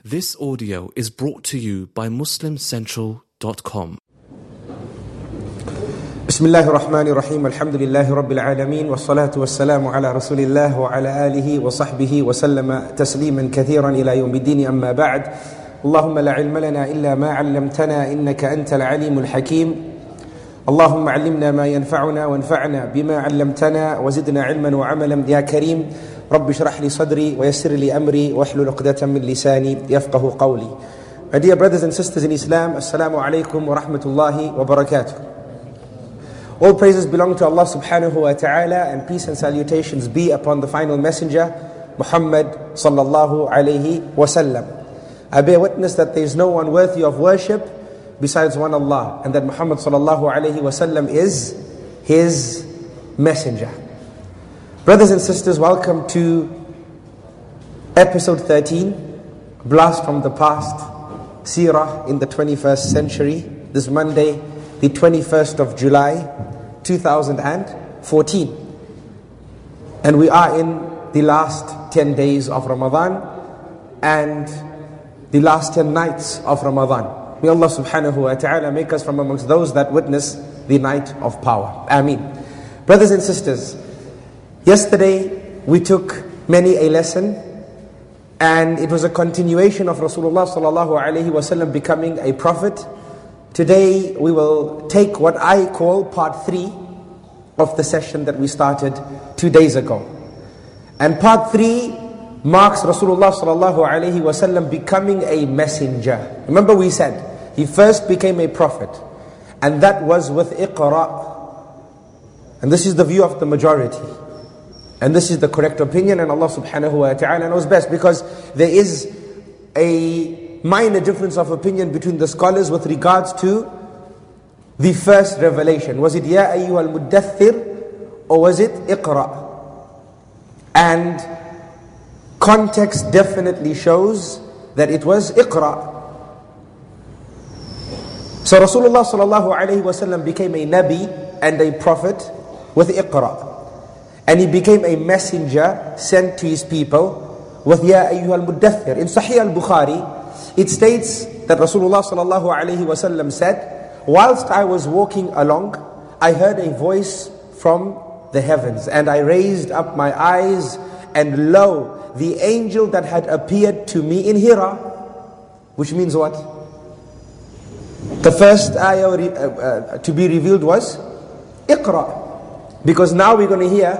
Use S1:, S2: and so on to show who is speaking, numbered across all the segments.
S1: This audio is brought to you by MuslimCentral.com.
S2: بسم الله الرحمن الرحيم الحمد لله رب العالمين والصلاة والسلام على رسول الله وعلى آله وصحبه وسلم تسليما كثيرا إلى يوم الدين أما بعد اللهم لا علم لنا إلا ما علمتنا إنك أنت العليم الحكيم اللهم علمنا ما ينفعنا وانفعنا بما علمتنا وزدنا علما وعملا يا كريم رب اشرح لي صدري ويسر لي أمري واحلل عقدة من لساني يفقه قولي. My dear brothers and sisters in Islam, Assalamu alaikum wa rahmatullahi wa barakatuh. All praises belong to Allah subhanahu wa ta'ala, and peace and salutations be upon the final messenger, Muhammad sallallahu alayhi wa sallam. I bear witness that there is no one worthy of worship besides one Allah, and that Muhammad sallallahu alayhi wa sallam is His messenger. Brothers and sisters, welcome to episode 13, Blast from the Past, Seerah in the 21st century, this Monday, the 21st of July, 2014. And we are in the last 10 days of Ramadan and the last 10 nights of Ramadan. May Allah subhanahu wa ta'ala make us from amongst those that witness the night of power. Ameen. Brothers and sisters, yesterday we took many a lesson, and it was a continuation of Rasulullah sallallahu alaihi wasallam becoming a prophet. Today we will take what I call part 3 of the session that we started 2 days ago. And part 3 marks Rasulullah sallallahu alaihi wasallam becoming a messenger. Remember we said he first became a prophet, and that was with Iqra. And this is the view of the majority. And this is the correct opinion, and Allah subhanahu wa ta'ala knows best, because there is a minor difference of opinion between the scholars with regards to the first revelation. Was it Ya ayyuhal muddathir, or was it Iqra? And context definitely shows that it was Iqra. So Rasulullah sallallahu alayhi wa sallam became a Nabi and a prophet with Iqra. And he became a messenger sent to his people with Ya ayyuhal muddathir. In Sahih al-Bukhari, it states that Rasulullah sallallahu alayhi wa sallam said, whilst I was walking along, I heard a voice from the heavens, and I raised up my eyes, and lo, the angel that had appeared to me in Hira, which means what? The first ayah to be revealed was Iqra. Because now we're going to hear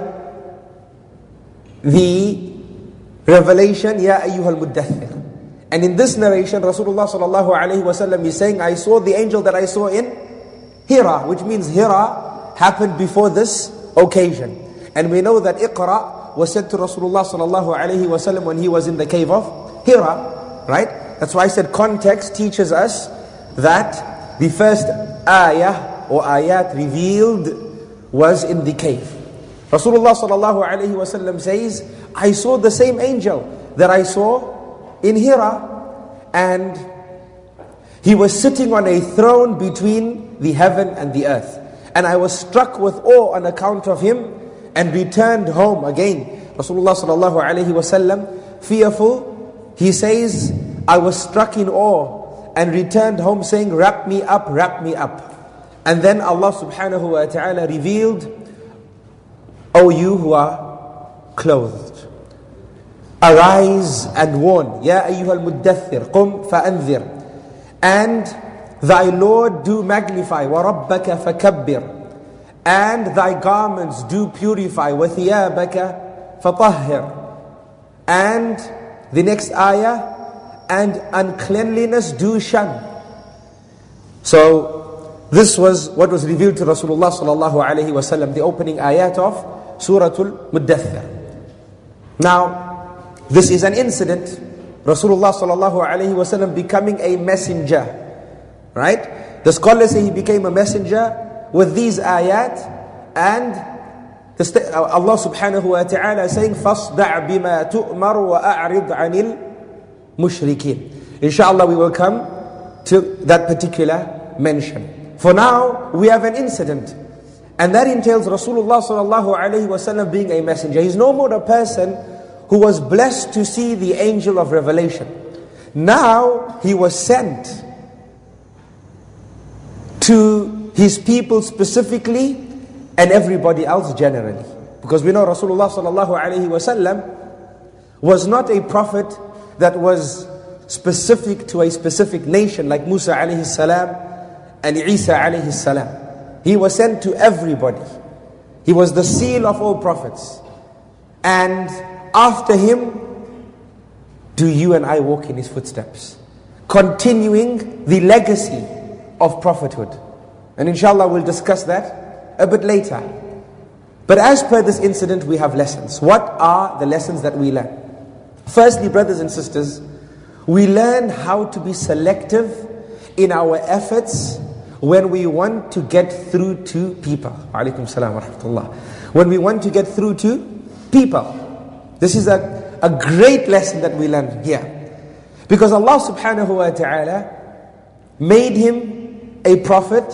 S2: the revelation, Ya ayyuhal muddathir. And in this narration, Rasulullah sallallahu alayhi wa sallam is saying, I saw the angel that I saw in Hira, which means Hira happened before this occasion. And we know that Iqra was said to Rasulullah sallallahu alayhi wa sallam when he was in the cave of Hira, right? That's why I said context teaches us that the first ayah or ayat revealed was in the cave. Rasulullah sallallahu alayhi wa sallam says, I saw the same angel that I saw in Hira, and he was sitting on a throne between the heaven and the earth. And I was struck with awe on account of him, and returned home again. Rasulullah sallallahu alayhi wa sallam, fearful, he says, I was struck in awe and returned home saying, wrap me up, wrap me up. And then Allah subhanahu wa ta'ala revealed, O you who are clothed, arise and warn. Ya ayyuhal muddathir, qum fa'anzir. And thy Lord do magnify. Wa rabbaka fakabbir. And thy garments do purify. Wa thiyabaka fatahhir. And the next ayah, and uncleanliness do shun. So this was what was revealed to Rasulullah sallallahu alayhi wa sallam, the opening ayat of Suratul Muddathir. Now, this is an incident, Rasulullah sallallahu alayhi wa sallam becoming a messenger, right? The scholars say he became a messenger with these ayat, and Allah subhanahu wa ta'ala saying, فَاصْدَعْ بِمَا تُؤْمَرُ وَأَعْرِضْ عَنِ الْمُشْرِكِينَ. Inshallah we will come to that particular mention. For now, we have an incident, and that entails Rasulullah sallallahu alayhi wa sallam being a messenger. He's no more a person who was blessed to see the angel of revelation. Now he was sent to his people specifically and everybody else generally. Because we know Rasulullah sallallahu alaihi wasallam was not a prophet that was specific to a specific nation like Musa alayhi salam and Isa alayhi salam. He was sent to everybody. He was the seal of all prophets. And after him, do you and I walk in his footsteps, continuing the legacy of prophethood. And inshallah we'll discuss that a bit later. But as per this incident, we have lessons. What are the lessons that we learn? Firstly, brothers and sisters, we learn how to be selective in our efforts when we want to get through to people. Alaikum salam wa rahmatullah. When we want to get through to people. This is a great lesson that we learn here. Because Allah subhanahu wa ta'ala made him a prophet,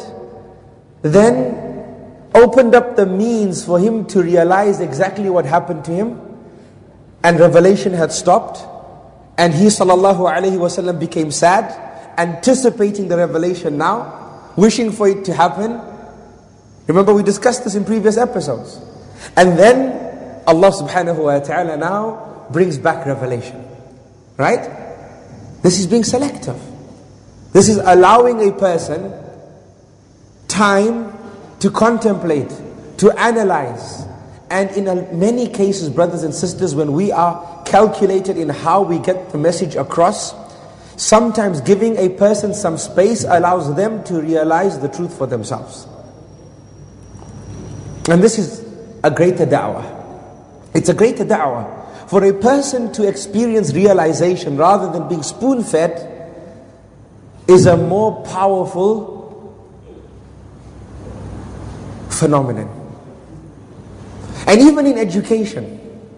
S2: then opened up the means for him to realize exactly what happened to him, and revelation had stopped, and he sallallahu alayhi wasallam became sad, anticipating the revelation now, wishing for it to happen. Remember, we discussed this in previous episodes. And then Allah subhanahu wa ta'ala now brings back revelation. Right? This is being selective. This is allowing a person time to contemplate, to analyze. And in many cases, brothers and sisters, when we are calculated in how we get the message across, sometimes giving a person some space allows them to realize the truth for themselves. And this is a greater da'wah. It's a greater da'wah. For a person to experience realization rather than being spoon-fed is a more powerful phenomenon. And even in education,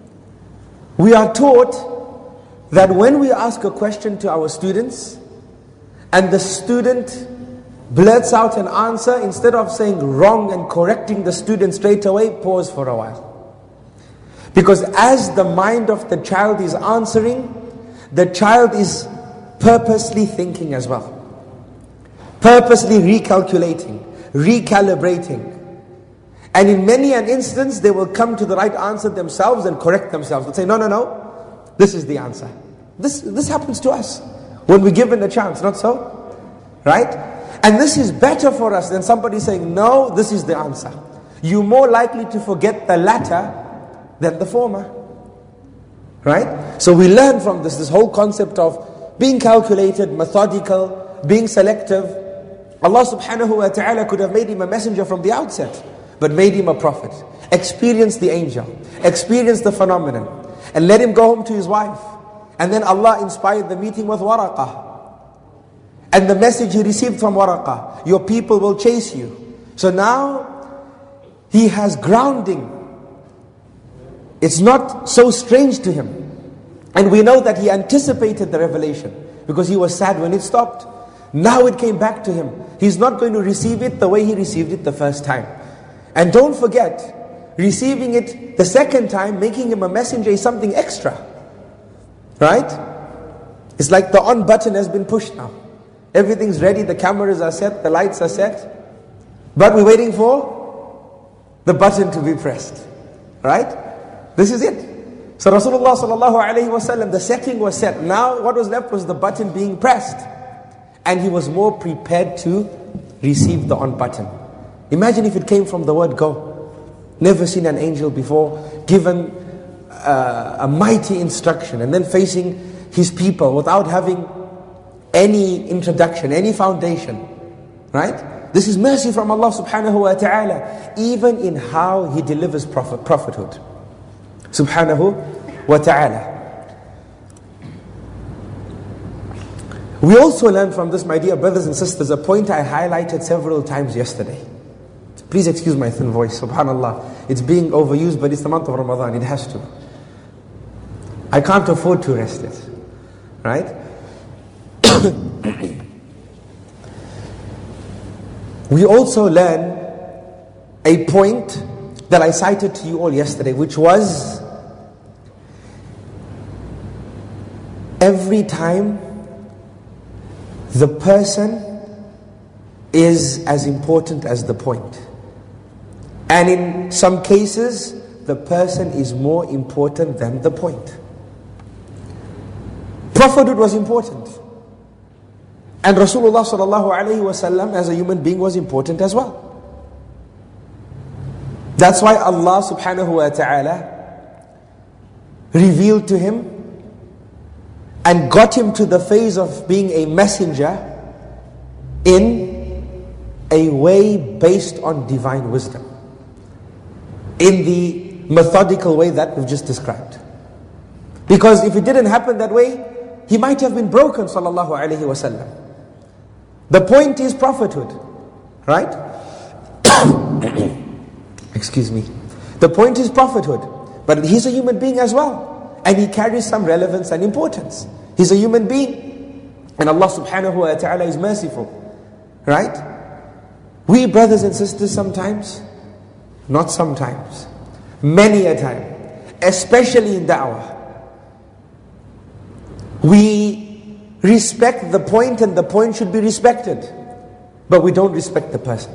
S2: we are taught that when we ask a question to our students and the student blurts out an answer, instead of saying wrong and correcting the student straight away, pause for a while. Because as the mind of the child is answering, the child is purposely thinking as well. Purposely recalculating, recalibrating. And in many an instance, they will come to the right answer themselves and correct themselves. They'll say, no, this is the answer. This happens to us when we're given a chance, not so? Right? And this is better for us than somebody saying, no, this is the answer. You're more likely to forget the latter than the former. Right? So we learn from this whole concept of being calculated, methodical, being selective. Allah subhanahu wa ta'ala could have made him a messenger from the outset, but made him a prophet. Experienced the angel, experienced the phenomenon, and let him go home to his wife. And then Allah inspired the meeting with Waraqah. And the message he received from Waraqah, your people will chase you. So now he has grounding. It's not so strange to him. And we know that he anticipated the revelation because he was sad when it stopped. Now it came back to him. He's not going to receive it the way he received it the first time. And don't forget, receiving it the second time, making him a messenger is something extra. Right? It's like the on button has been pushed now. Everything's ready, the cameras are set, the lights are set. But we're waiting for the button to be pressed. Right? This is it. So Rasulullah sallallahu alayhi wasallam, the setting was set. Now what was left was the button being pressed. And he was more prepared to receive the on button. Imagine if it came from the word go. Never seen an angel before, given a mighty instruction, and then facing his people without having any introduction, any foundation. Right? This is mercy from Allah subhanahu wa ta'ala, even in how he delivers prophethood. Subhanahu wa ta'ala. We also learn from this, my dear brothers and sisters, a point I highlighted several times yesterday. Please excuse my thin voice, subhanallah. It's being overused, but it's the month of Ramadan, it has to. I can't afford to rest it. Right? We also learn a point that I cited to you all yesterday, which was every time the person is as important as the point. And in some cases, the person is more important than the point. Prophethood was important. And Rasulullah sallallahu alayhi wasallam as a human being was important as well. That's why Allah subhanahu wa ta'ala revealed to him and got him to the phase of being a messenger in a way based on divine wisdom, in the methodical way that we've just described. Because if it didn't happen that way, he might have been broken, sallallahu alayhi wasallam. The point is prophethood, right? Excuse me. The point is prophethood, but he's a human being as well, and he carries some relevance and importance. He's a human being, and Allah subhanahu wa ta'ala is merciful, right? We brothers and sisters sometimes, not sometimes, many a time, especially in da'wah, we respect the point and the point should be respected, but we don't respect the person.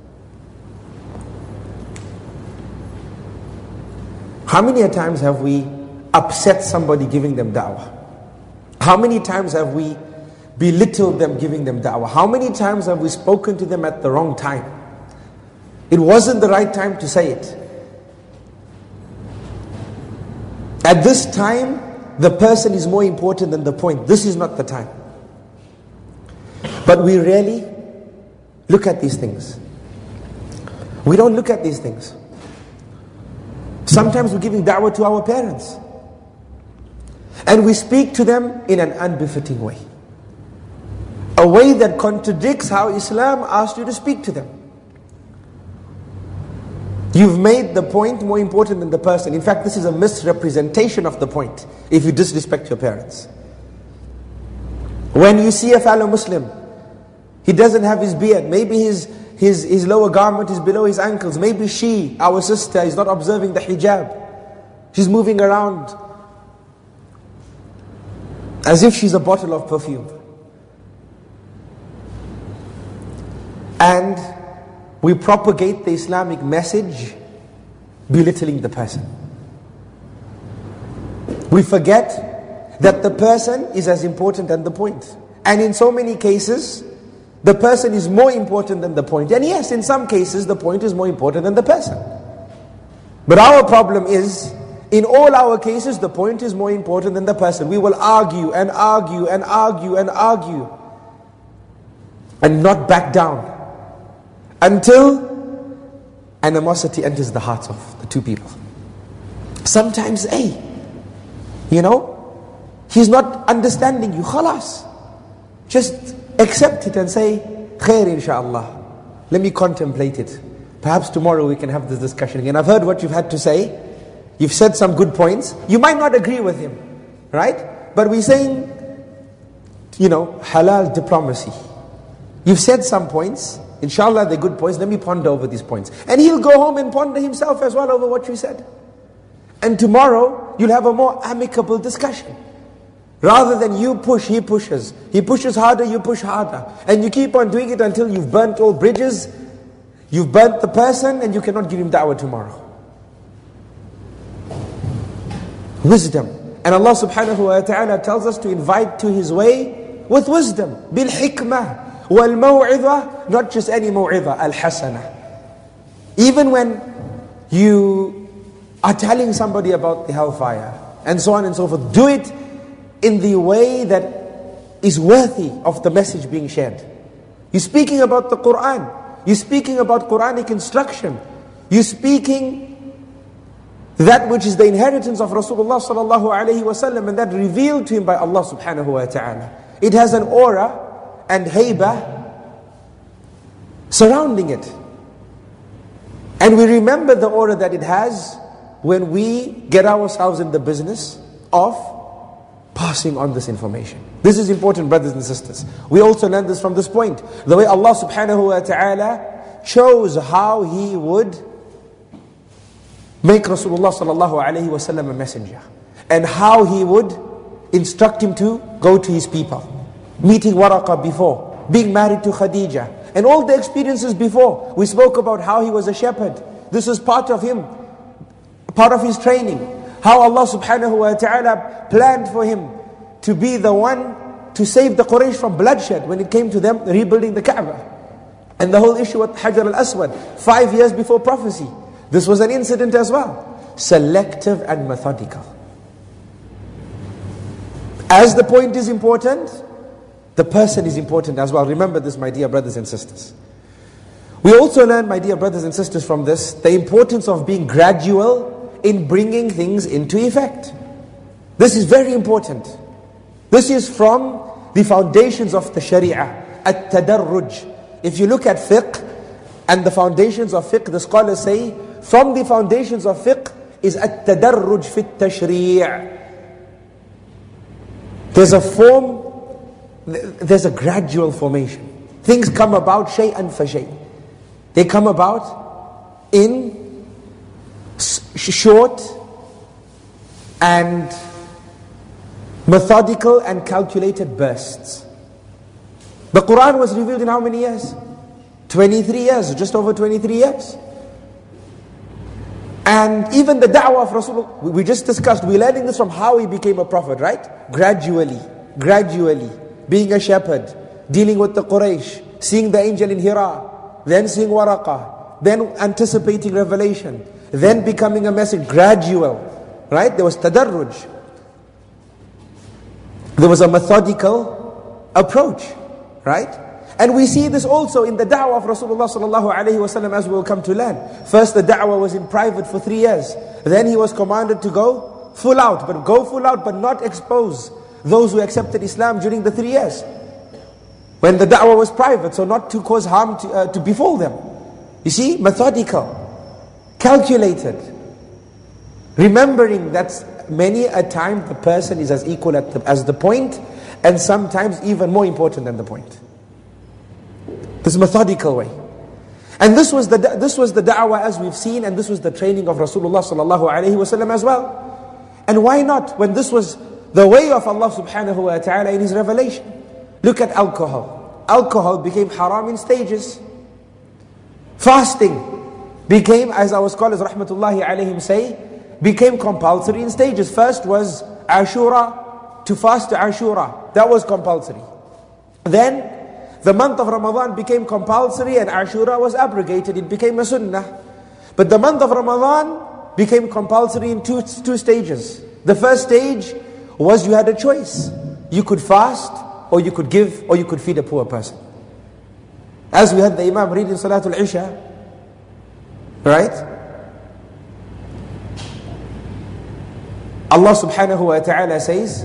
S2: How many a times have we upset somebody giving them da'wah? How many times have we belittled them giving them da'wah? How many times have we spoken to them at the wrong time? It wasn't the right time to say it. At this time, the person is more important than the point. This is not the time. But we rarely look at these things. We don't look at these things. Sometimes we're giving da'wah to our parents, and we speak to them in an unbefitting way. A way that contradicts how Islam asked you to speak to them. You've made the point more important than the person. In fact, this is a misrepresentation of the point if you disrespect your parents. When you see a fellow Muslim, he doesn't have his beard, maybe his lower garment is below his ankles, maybe she, our sister, is not observing the hijab, she's moving around as if she's a bottle of perfume, and we propagate the Islamic message belittling the person. We forget that the person is as important than the point. And in so many cases, the person is more important than the point. And yes, in some cases, the point is more important than the person. But our problem is, in all our cases, the point is more important than the person. We will argue and argue and argue and argue and not back down until animosity enters the hearts of the two people. Sometimes, he's not understanding you. Khalas. Just accept it and say, khair inshaAllah. Let me contemplate it. Perhaps tomorrow we can have this discussion again. I've heard what you've had to say. You've said some good points. You might not agree with him, right? But we're saying, halal diplomacy. You've said some points. Inshallah, they're good points. Let me ponder over these points. And he'll go home and ponder himself as well over what you said. And tomorrow, you'll have a more amicable discussion. Rather than you push, he pushes. He pushes harder, you push harder. And you keep on doing it until you've burnt all bridges. You've burnt the person and you cannot give him da'wah tomorrow. Wisdom. And Allah subhanahu wa ta'ala tells us to invite to His way with wisdom. Bil hikmah. Wal maw'idha, not just any maw'idha, al-hasana. Even when you are telling somebody about the hellfire, and so on and so forth, do it in the way that is worthy of the message being shared. You're speaking about the Qur'an. You're speaking about Quranic instruction. You're speaking that which is the inheritance of Rasulullah sallallahu alayhi wa sallam, and that revealed to him by Allah subhanahu wa ta'ala. It has an aura and haybah surrounding it. And we remember the aura that it has when we get ourselves in the business of passing on this information. This is important, brothers and sisters. We also learn this from this point. The way Allah subhanahu wa ta'ala chose how He would make Rasulullah sallallahu alayhi wa sallam a messenger, and how He would instruct him to go to his people. meeting Waraqa before, being married to Khadija, and all the experiences before. We spoke about how he was a shepherd. This was part of him, part of his training. How Allah subhanahu wa ta'ala planned for him to be the one to save the Quraysh from bloodshed when it came to them rebuilding the Kaaba. And the whole issue with Hajar al-Aswad, 5 years before prophecy. This was an incident as well. Selective and methodical. As the point is important, the person is important as well. Remember this, my dear brothers and sisters. We also learn, my dear brothers and sisters, from this, the importance of being gradual in bringing things into effect. This is very important. This is from the foundations of the Sharia, at-tadarruj. If you look at fiqh and the foundations of fiqh, the scholars say, from the foundations of fiqh is at-tadarruj fi at-tashri'. There's a form, there's a gradual formation. Things come about shay'an fa shay'. They come about in short and methodical and calculated bursts. The Quran was revealed in how many years? 23 years, just over 23 years. And even the da'wah of Rasulullah, we just discussed, we're learning this from how he became a prophet, right? Gradually, being a shepherd, dealing with the Quraysh, seeing the angel in Hira, then seeing Waraqa, then anticipating revelation, then becoming a messenger, gradual, right? There was tadarruj. There was a methodical approach, right? And we see this also in the da'wah of Rasulullah sallallahu alaihi wasallam, as we will come to learn. First, the da'wah was in private for 3 years. Then he was commanded to go full out, but not expose those who accepted Islam during the 3 years. When the da'wah was private, so not to cause harm to befall them. You see, methodical, calculated, remembering that many a time the person is as equal as the point, and sometimes even more important than the point. This methodical way. And this was the da'wah as we've seen, and this was the training of Rasulullah sallallahu alaihi wasallam as well. And why not, when this was the way of Allah subhanahu wa ta'ala in His revelation? Look at alcohol. Alcohol became haram in stages. Fasting became, as our scholars rahmatullahi alayhim say, became compulsory in stages. First was Ashura, to fast to Ashura. That was compulsory. Then the month of Ramadan became compulsory and Ashura was abrogated. It became a sunnah. But the month of Ramadan became compulsory in two stages. The first stage was you had a choice. You could fast, or you could give, or you could feed a poor person. As we had the Imam reading Salatul Isha, right? Allah subhanahu wa ta'ala says,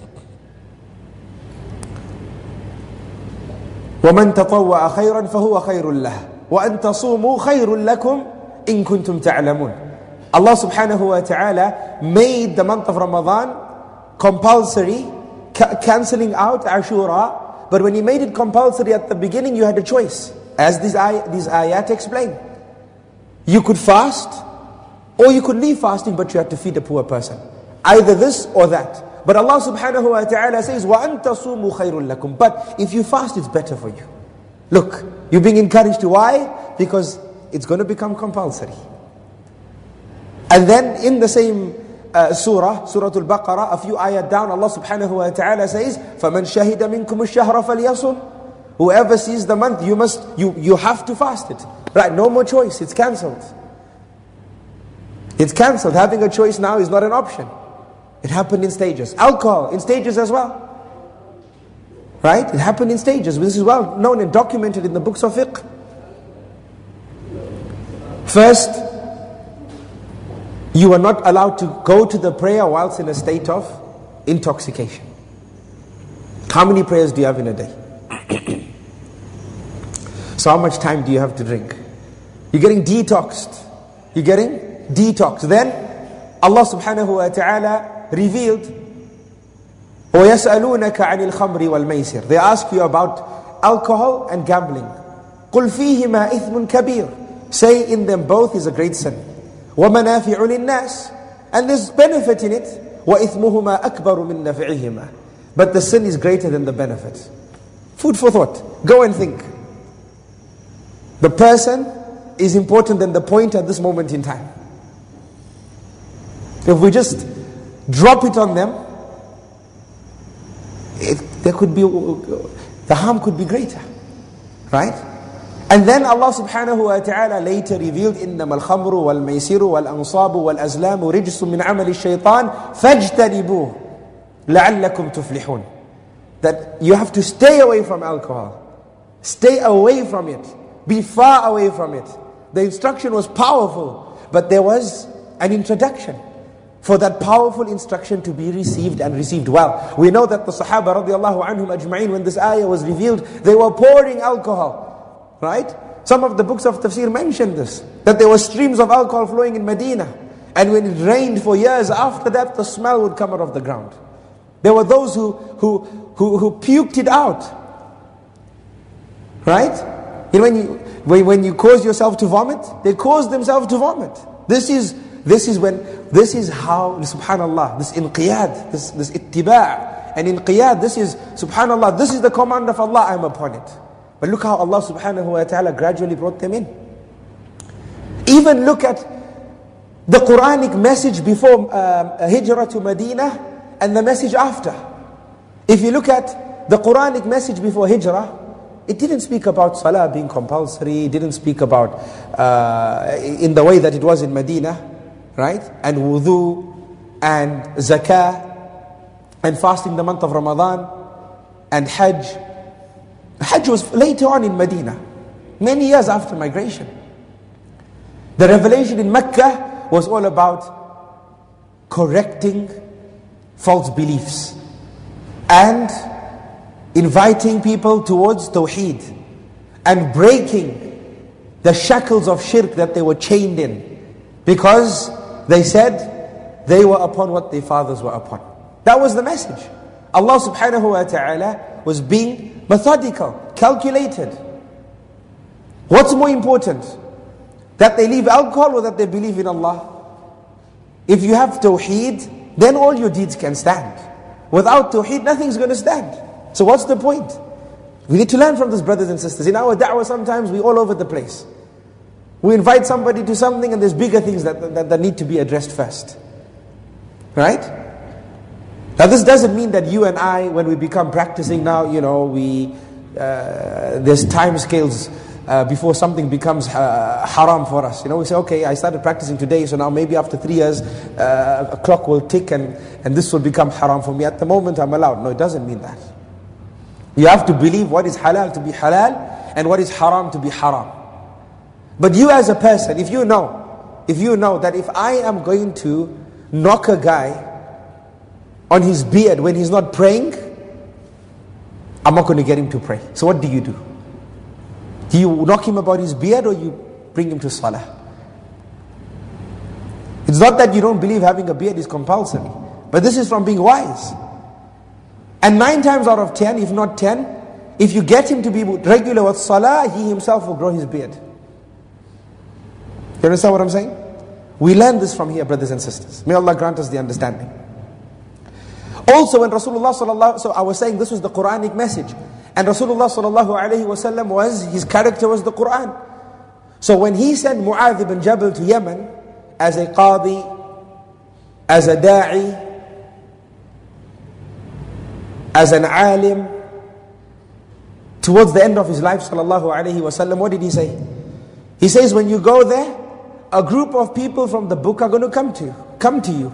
S2: وَمَنْ تَطَوَّعَ خَيْرًا فَهُوَ خَيْرٌ لَهُ وَأَنْ تَصُومُوا خَيْرٌ لَكُمْ إِن كُنْتُمْ تَعْلَمُونَ. Allah subhanahu wa ta'ala made the month of Ramadan compulsory, cancelling out Ashura. But when He made it compulsory at the beginning, you had a choice. As these ayat explain. You could fast, or you could leave fasting, but you had to feed a poor person. Either this or that. But Allah subhanahu wa ta'ala says, وَأَن تَصُومُوا خَيْرٌ لَكُمْ. But if you fast, it's better for you. Look, you're being encouraged to. Why? Because it's going to become compulsory. And then in the same surah, Surah Al-Baqarah, a few ayat down, Allah subhanahu wa ta'ala says, فَمَنْ شَهِدَ مِنْكُمُ الشَّهْرَ فَلْيَصُمْ. Whoever sees the month, you have to fast it. Right, no more choice, it's cancelled. It's cancelled. Having a choice now is not an option. It happened in stages. Alcohol, in stages as well. Right? It happened in stages. This is well known and documented in the books of fiqh. First, you are not allowed to go to the prayer whilst in a state of intoxication. How many prayers do you have in a day? So how much time do you have to drink? You're getting detoxed. Then Allah subhanahu wa ta'ala revealed, وَيَسْأَلُونَكَ عَنِ الْخَمْرِ وَالْمَيْسِرِ. They ask you about alcohol and gambling. قُلْ فِيهِمَا إِثْمٌ كَبِيرٌ. Say, in them both is a great sin. وَمَنَافِعُ لِلنَّاسِ. And there's benefit in it. وَإِثْمُهُمَا أَكْبَرُ مِنْ نَفِعِهِمَا. But the sin is greater than the benefit. Food for thought. Go and think. The person is important than the point at this moment in time. If we just drop it on them, the harm could be greater. Right? And then Allah subhanahu wa ta'ala later revealed, إِنَّمَا الْخَمْرُ وَالْمَيْسِرُ وَالْأَنصَابُ وَالْأَزْلَامُ رِجْسٌ مِّنْ عَمَلِ الشَّيْطَانِ فَاجْتَنِبُوهُ لَعَلَّكُمْ تُفْلِحُونَ. That you have to stay away from alcohol. Stay away from it. Be far away from it. The instruction was powerful, but there was an introduction for that powerful instruction to be received and received well. We know that the Sahaba radiallahu anhum ajma'in, when this ayah was revealed, they were pouring alcohol. Right? Some of the books of tafsir mentioned this, that there were streams of alcohol flowing in Medina. And when it rained for years after that, the smell would come out of the ground. There were those who puked it out. Right? You know, when you cause yourself to vomit, they cause themselves to vomit. This is how, subhanallah, this inqiyad, this ittiba' and inqiyad, this is, subhanallah, this is the command of Allah, I am upon it. But look how Allah subhanahu wa ta'ala gradually brought them in. Even look at the Quranic message before Hijrah to Medina and the message after. If you look at the Quranic message before Hijrah, it didn't speak about salah being compulsory, it didn't speak about in the way that it was in Medina, right? And wudu, and zakah, and fasting the month of Ramadan, and Hajj. Hajj was later on in Medina, many years after migration. The revelation in Mecca was all about correcting false beliefs and inviting people towards Tawheed and breaking the shackles of shirk that they were chained in, because they said they were upon what their fathers were upon. That was the message. Allah subhanahu wa ta'ala was being methodical, calculated. What's more important? That they leave alcohol or that they believe in Allah? If you have Tawheed, then all your deeds can stand. Without Tawheed, nothing's going to stand. So what's the point? We need to learn from this, brothers and sisters. In our da'wah sometimes we're all over the place. We invite somebody to something and there's bigger things that need to be addressed first. Right? Now this doesn't mean that you and I, when we become practicing now, there's time scales before something becomes haram for us. We say, okay, I started practicing today, so now maybe after 3 years, a clock will tick and this will become haram for me. At the moment I'm allowed. No, it doesn't mean that. You have to believe what is halal to be halal and what is haram to be haram. But you as a person, if you know that if I am going to knock a guy on his beard when he's not praying, I'm not going to get him to pray. So what do? Do you knock him about his beard or you bring him to salah? It's not that you don't believe having a beard is compulsory, but this is from being wise. And 9 times out of 10, if not 10, if you get him to be regular with salah, he himself will grow his beard. You understand what I'm saying? We learn this from here, brothers and sisters. May Allah grant us the understanding. Also when Rasulullah so I was saying this was the Quranic message. And Rasulullah sallallahu alayhi wa sallam his character was the Quran. So when he sent Mu'adh ibn Jabal to Yemen as a qadi, as a da'i, as an alim, towards the end of his life sallallahu alayhi wa sallam, what did he say? He says, when you go there, a group of people from the book are going to come to you.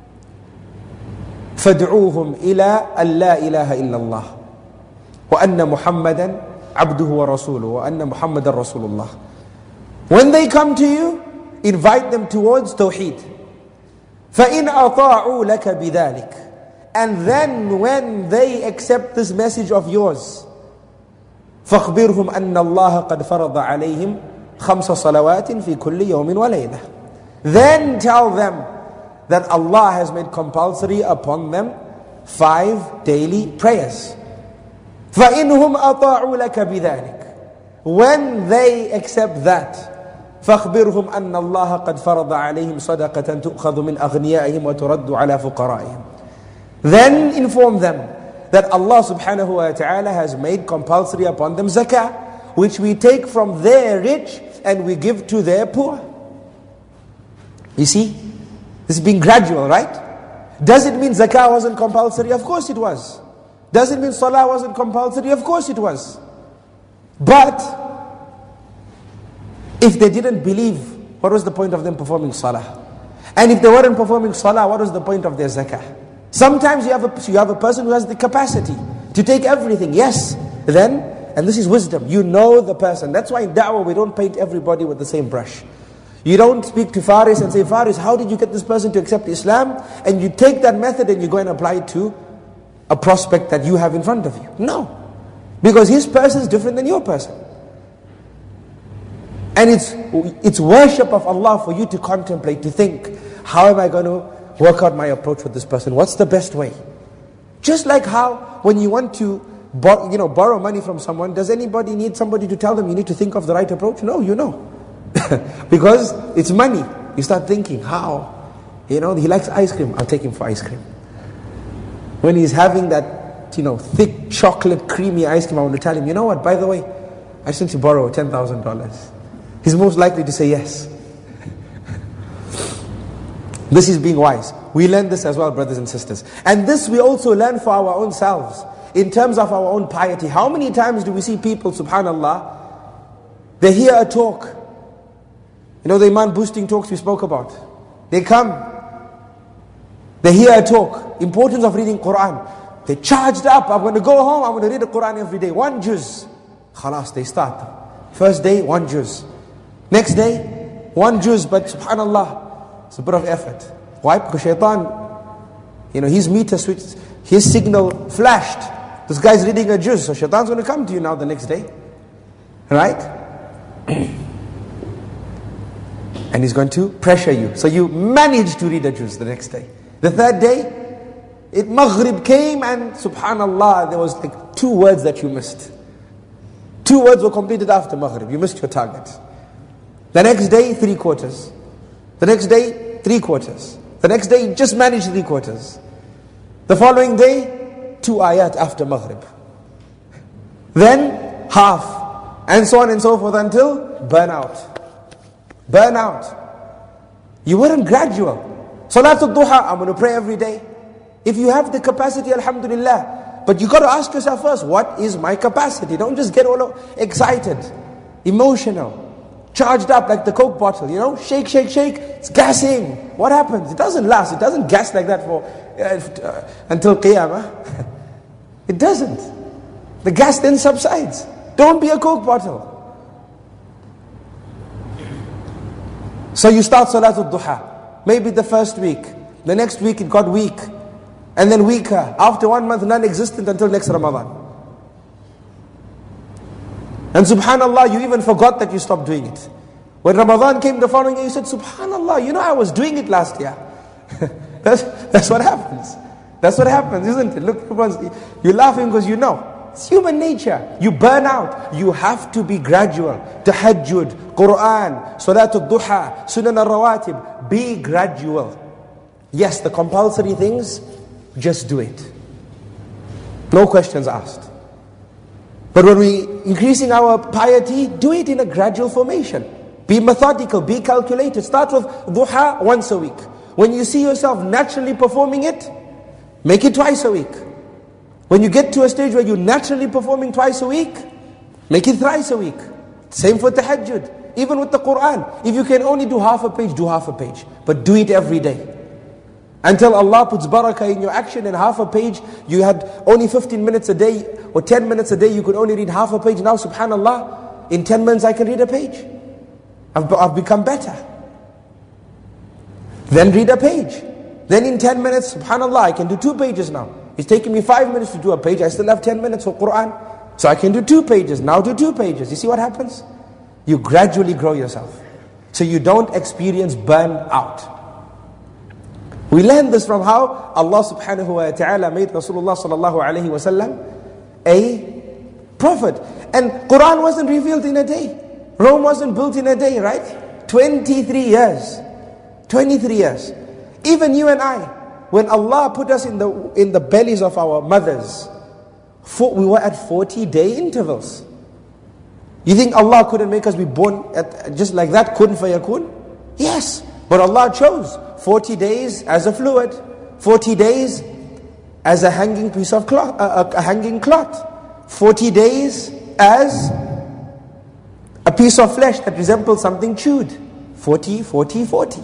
S2: فَادْعُوهُمْ إِلَىٰ أَن لَا إِلَهَ إِلَّا اللَّهِ وَأَنَّ مُحَمَّدًا عَبْدُهُ وَرَسُولُهُ وَأَنَّ مُحَمَّدًا رَسُولُ اللَّهِ. When they come to you, invite them towards Tawheed. فَإِنْ أَطَاعُوا لَكَ بِذَلِكَ. And then when they accept this message of yours, فَاخْبِرْهُمْ أَنَّ اللَّهَ قَدْ فَرَضَ عَلَيْهِمْ خَمْسَ صَلَوَاتٍ فِي كُلِّ يَوْمٍ وَلَيْلَةٍ. Then tell them that Allah has made compulsory upon them 5 daily prayers. فَإِنْهُمْ أَطَاعُوا لَكَ بِذَلِكَ. When they accept that, فَاخْبِرْهُمْ أَنَّ اللَّهَ قَدْ فَرَضَ عَلَيْهِمْ صَدَقَةً تُؤْخَذُ مِنْ أَغْنِيَائِهِمْ وَتُرَدُّ عَلَى فُقَرَائِهِمْ. Then inform them that Allah subhanahu wa ta'ala has made compulsory upon them zakah, which we take from their rich and we give to their poor. You see, this is being gradual, right? Does it mean zakah wasn't compulsory? Of course it was. Does it mean salah wasn't compulsory? Of course it was. But if they didn't believe, what was the point of them performing salah? And if they weren't performing salah, what was the point of their zakah? Sometimes you have a person who has the capacity to take everything. Yes, then, and this is wisdom, you know the person. That's why in da'wah we don't paint everybody with the same brush. You don't speak to Faris and say, Faris, how did you get this person to accept Islam? And you take that method and you go and apply it to a prospect that you have in front of you. No. Because his person is different than your person. And it's worship of Allah for you to contemplate, to think, how am I going to work out my approach with this person? What's the best way? Just like how when you want to borrow money from someone, does anybody need somebody to tell them you need to think of the right approach? No, you know. Because it's money. You start thinking, how? He likes ice cream. I'll take him for ice cream. When he's having that, thick chocolate creamy ice cream, I want to tell him, you know what, by the way, I just need to borrow $10,000. He's most likely to say yes. This is being wise. We learn this as well, brothers and sisters. And this we also learn for our own selves, in terms of our own piety. How many times do we see people, subhanallah, they hear a talk, the iman boosting talks we spoke about. They come, they hear a talk, importance of reading Quran. They charged up, I'm going to go home, I'm going to read the Quran every day. 1 juz. Khalas, they start. First day, 1 juz. Next day, 1 juz, but subhanallah, it's a bit of effort. Why? Because shaitan, his meter switch, his signal flashed. This guy's reading a juz, so shaitan's going to come to you now the next day. Right? And he's going to pressure you. So you managed to read a juz the next day. The third day, Maghrib came and subhanallah, there was like 2 words that you missed. 2 words were completed after Maghrib. You missed your target. The next day, 3/4. The next day, 3/4. The next day, you just managed 3/4. The following day, 2 ayat after Maghrib. Then, half. And so on and so forth until burnout. Burnout. You weren't gradual. Salatul Duha, I'm going to pray every day. If you have the capacity, alhamdulillah. But you got to ask yourself first, what is my capacity? Don't just get all excited, emotional, charged up like the Coke bottle, shake, shake, shake. It's gassing. What happens? It doesn't last. It doesn't gas like that for until Qiyamah. It doesn't. The gas then subsides. Don't be a Coke bottle. So you start Salatul Duha. Maybe the first week. The next week it got weak. And then weaker. After 1 month, non-existent until next Ramadan. And subhanallah, you even forgot that you stopped doing it. When Ramadan came the following year, you said, subhanallah, I was doing it last year. That's what happens. That's what happens, isn't it? Look, you're laughing because you know. It's human nature. You burn out. You have to be gradual. Tahajjud, Quran, Salatul Duha, Sunan al-Rawatib. Be gradual. Yes, the compulsory things, just do it. No questions asked. But when we increasing our piety, do it in a gradual formation. Be methodical, be calculated. Start with duha once a week. When you see yourself naturally performing it, make it twice a week. When you get to a stage where you're naturally performing twice a week, make it thrice a week. Same for tahajjud. Even with the Quran. If you can only do half a page, do half a page. But do it every day. Until Allah puts barakah in your action, and half a page, you had only 15 minutes a day, or 10 minutes a day, you could only read half a page. Now subhanallah, in 10 minutes I can read a page. I've become better. Then read a page. Then in 10 minutes, subhanallah, I can do 2 pages now. It's taking me 5 minutes to do a page, I still have 10 minutes for Quran. So I can do 2 pages, now do 2 pages. You see what happens? You gradually grow yourself. So you don't experience burnout. We learn this from how Allah subhanahu wa ta'ala made Rasulullah sallallahu alayhi wa sallam a prophet. And Quran wasn't revealed in a day. Rome wasn't built in a day, right? 23 years. 23 years. Even you and I, when Allah put us in the bellies of our mothers, We were at 40-day intervals. You think Allah couldn't make us be born at just like that, kun fayakun? Yes, but Allah chose 40 days as a fluid, 40 days as a hanging piece of cloth, a hanging cloth, 40 days as a piece of flesh that resembles something chewed. 40, 40, 40.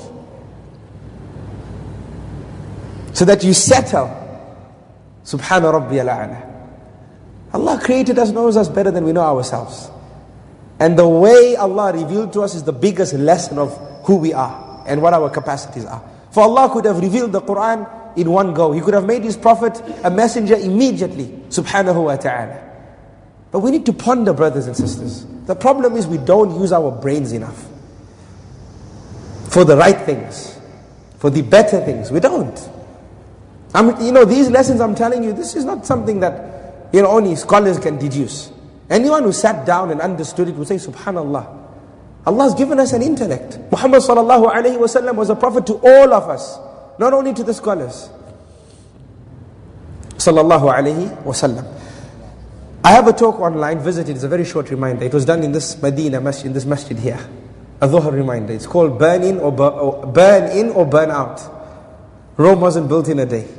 S2: So that you settle. Subhana Rabbiyal A'la. Allah created us, knows us better than we know ourselves. And the way Allah revealed to us is the biggest lesson of who we are and what our capacities are. For Allah could have revealed the Quran in one go. He could have made His Prophet a messenger immediately. Subhanahu wa ta'ala. But we need to ponder, brothers and sisters. The problem is we don't use our brains enough. For the right things. For the better things. We don't. These lessons I'm telling you, this is not something that only scholars can deduce. Anyone who sat down and understood it would say, Subhanallah. Allah has given us an intellect. Muhammad sallallahu alayhi wa sallam was a prophet to all of us, not only to the scholars. Sallallahu alayhi wa sallam. I have a talk online, visit it, it's a very short reminder. It was done in this Medina masjid, in this masjid here. A dhuhr reminder. It's called Burn In or Burn Out. Rome wasn't built in a day.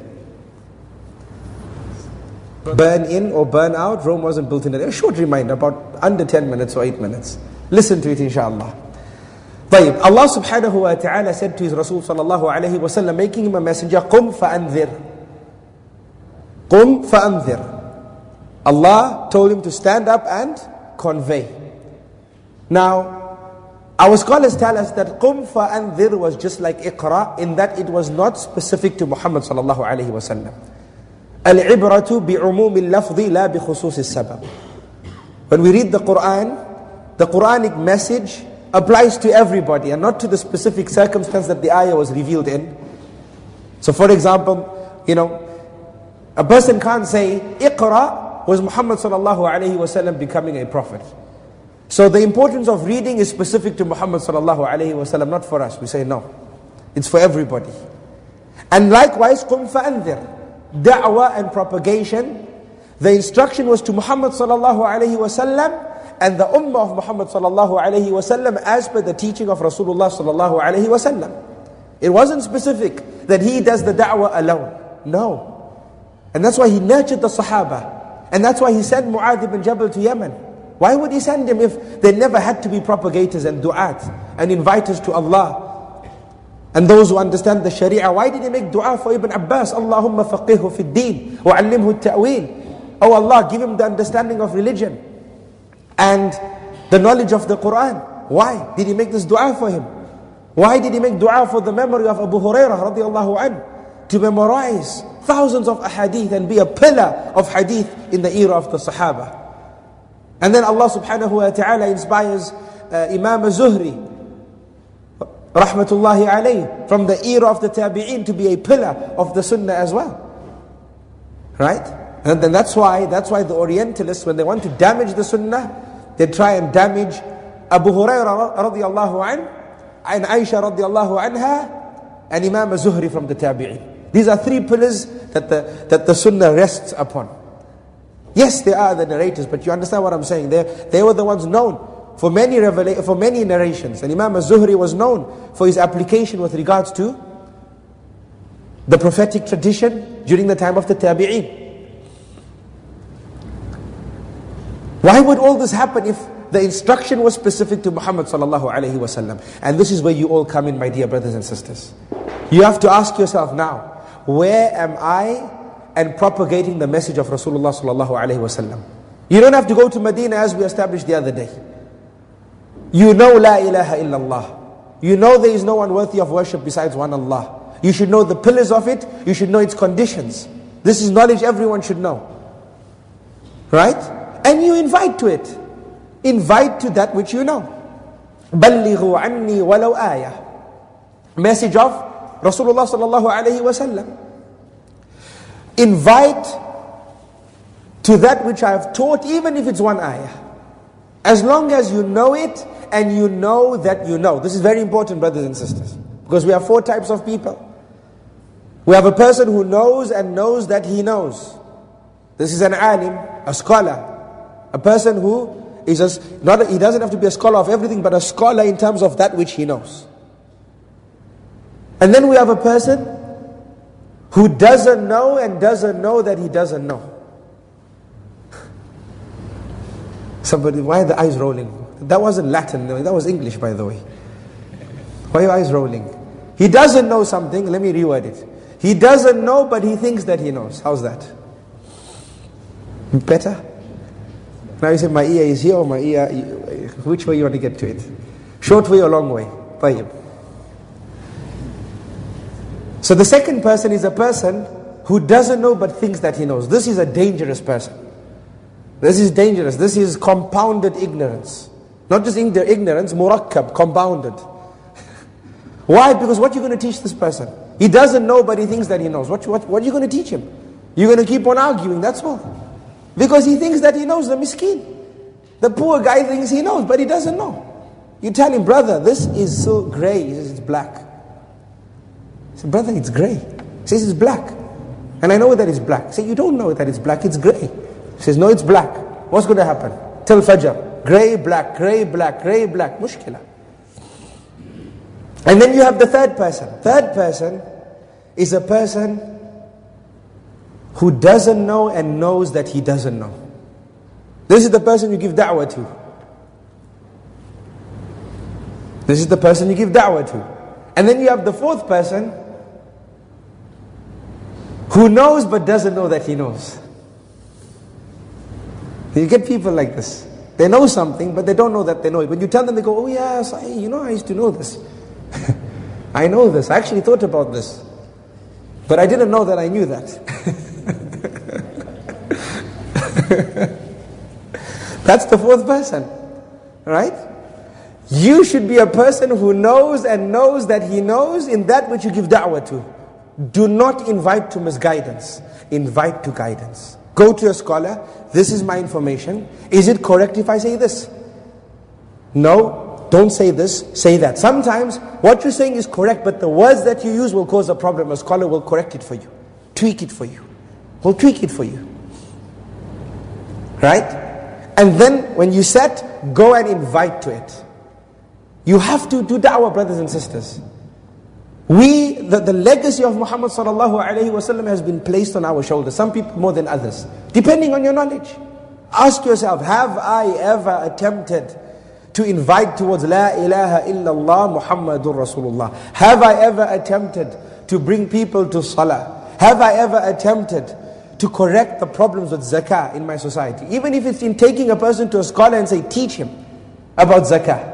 S2: Burn in or burn out, Rome wasn't built in a day. A short reminder, about under 10 minutes or 8 minutes. Listen to it inshallah. طيب, Allah subhanahu wa ta'ala said to His Rasul sallallahu alayhi wa sallam, making him a messenger, قُمْ فَأَنذِرْ. قُمْ فَأَنذِرْ. Allah told him to stand up and convey. Now, our scholars tell us that قُمْ فَأَنذِرْ was just like Iqra, in that it was not specific to Muhammad sallallahu alayhi wa sallam. العبرة بعموم اللفظ لا بخصوص السبب. When we read the Quranic message applies to everybody and not to the specific circumstance that the ayah was revealed in. So for example, a person can't say, Iqra was Muhammad sallallahu alayhi wa sallam becoming a prophet. So the importance of reading is specific to Muhammad sallallahu alayhi wa sallam, not for us. We say no. It's for everybody. And likewise, قُمْ فَأَنذِرْ. Da'wah and propagation, the instruction was to Muhammad sallallahu alayhi wa sallam and the ummah of Muhammad sallallahu alayhi wa sallam as per the teaching of Rasulullah sallallahu alayhi wa sallam. It wasn't specific that he does the da'wah alone. No. And that's why he nurtured the Sahaba. And that's why he sent Mu'adh ibn Jabal to Yemen. Why would he send him if there never had to be propagators and du'at and inviters to Allah? And those who understand the Sharia, why did he make dua for Ibn Abbas? Allahumma faqihhu fi ddin wa 'allimhu at-ta'wil. Oh Allah, give him the understanding of religion and the knowledge of the Quran. Why did he make this dua for him? Why did he make dua for the memory of Abu Hurairah radiallahu anhu, to memorize thousands of ahadith and be a pillar of hadith in the era of the Sahaba? And then Allah subhanahu wa ta'ala inspires Imam Zuhri rahmatullahi alayhi, from the era of the Tabi'een, to be a pillar of the Sunnah as well. Right? And then that's why the Orientalists, when they want to damage the Sunnah, they try and damage Abu Hurairah radiallahu anhu, and Aisha radiallahu anha, and Imam Zuhri from the Tabi'een. These are three pillars that the Sunnah rests upon. Yes, they are the narrators, but you understand what I'm saying. They were the ones known for many narrations. And Imam Az-Zuhri was known for his application with regards to the prophetic tradition during the time of the Tabi'een. Why would all this happen if the instruction was specific to Muhammad sallallahu alayhi wa sallam? And this is where you all come in, my dear brothers and sisters. You have to ask yourself now, where am I and propagating the message of Rasulullah sallallahu alayhi wa sallam? You don't have to go to Medina as we established the other day. You know La ilaha illallah. You know there is no one worthy of worship besides one Allah. You should know the pillars of it. You should know its conditions. This is knowledge everyone should know. Right? And you invite to it. Invite to that which you know. بَلِّغُوا عَنِّي وَلَوْ آيَةً. Message of Rasulullah sallallahu alayhi wa sallam. Invite to that which I have taught, even if it's one ayah. As long as you know it, and you know that you know. This is very important, brothers and sisters. Because we have four types of people. We have a person who knows and knows that he knows. This is an alim, a scholar. A person who is he doesn't have to be a scholar of everything, but a scholar in terms of that which he knows. And then we have a person who doesn't know and doesn't know that he doesn't know. Somebody, why are the eyes rolling? That wasn't Latin, that was English, by the way. Why are your eyes rolling? He doesn't know something, let me reword it. He doesn't know, but he thinks that he knows. How's that? Better? Now you say, my ear is here or my ear, which way you want to get to it? Short way or long way? Tayyib. So the second person is a person who doesn't know but thinks that he knows. This is a dangerous person. This is dangerous. This is compounded ignorance. Not just ignorance, murakkab, compounded. Why? Because what are you going to teach this person? He doesn't know but he thinks that he knows. What are you going to teach him? You're going to keep on arguing, that's all. Because he thinks that he knows, the miskin. The poor guy thinks he knows, but he doesn't know. You tell him, brother, this is so grey. He says, it's black. He says, brother, it's grey. He says, it's black. And I know that it's black. He says, you don't know that it's black, it's grey. He says, no, it's black. What's going to happen? Till Fajr. Grey, black, grey, black, grey, black. Mushkila. And then you have the third person. Third person is a person who doesn't know and knows that he doesn't know. This is the person you give da'wah to. This is the person you give da'wah to. And then you have the fourth person who knows but doesn't know that he knows. You get people like this. They know something but they don't know that they know it. When you tell them, they go, oh yes, I used to know this. I know this. I actually thought about this. But I didn't know that I knew that. That's the fourth person, right? You should be a person who knows and knows that he knows in that which you give da'wah to. Do not invite to misguidance. Invite to guidance. Go to a scholar. This is my information. Is it correct if I say this? No, don't say this, say that. Sometimes what you're saying is correct, but the words that you use will cause a problem. A scholar will correct it for you, tweak it for you. Will tweak it for you. Right? And then when you set, go and invite to it. You have to do da'wah, brothers and sisters. The legacy of Muhammad sallallahu alayhi wa sallam has been placed on our shoulders. Some people more than others, depending on your knowledge. Ask yourself, have I ever attempted to invite towards La ilaha illallah Muhammadur Rasulullah? Have I ever attempted to bring people to salah? Have I ever attempted to correct the problems with zakah in my society? Even if it's in taking a person to a scholar and say, teach him about zakah.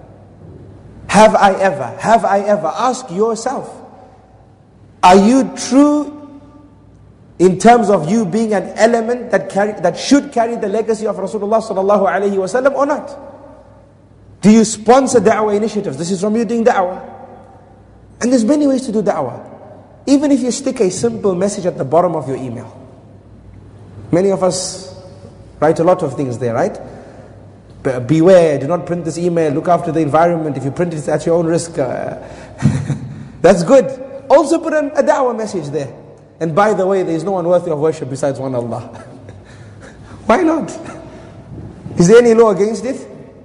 S2: Have I ever? Ask yourself. Are you true in terms of you being an element that should carry the legacy of Rasulullah sallallahu alayhi wa sallam or not? Do you sponsor da'wah initiatives? This is from you doing da'wah. And there's many ways to do da'wah. Even if you stick a simple message at the bottom of your email. Many of us write a lot of things there, right? Beware, do not print this email, look after the environment. If you print it, it's at your own risk. That's good. Also put a da'wah message there. And by the way, there is no one worthy of worship besides one Allah. Why not? Is there any law against it?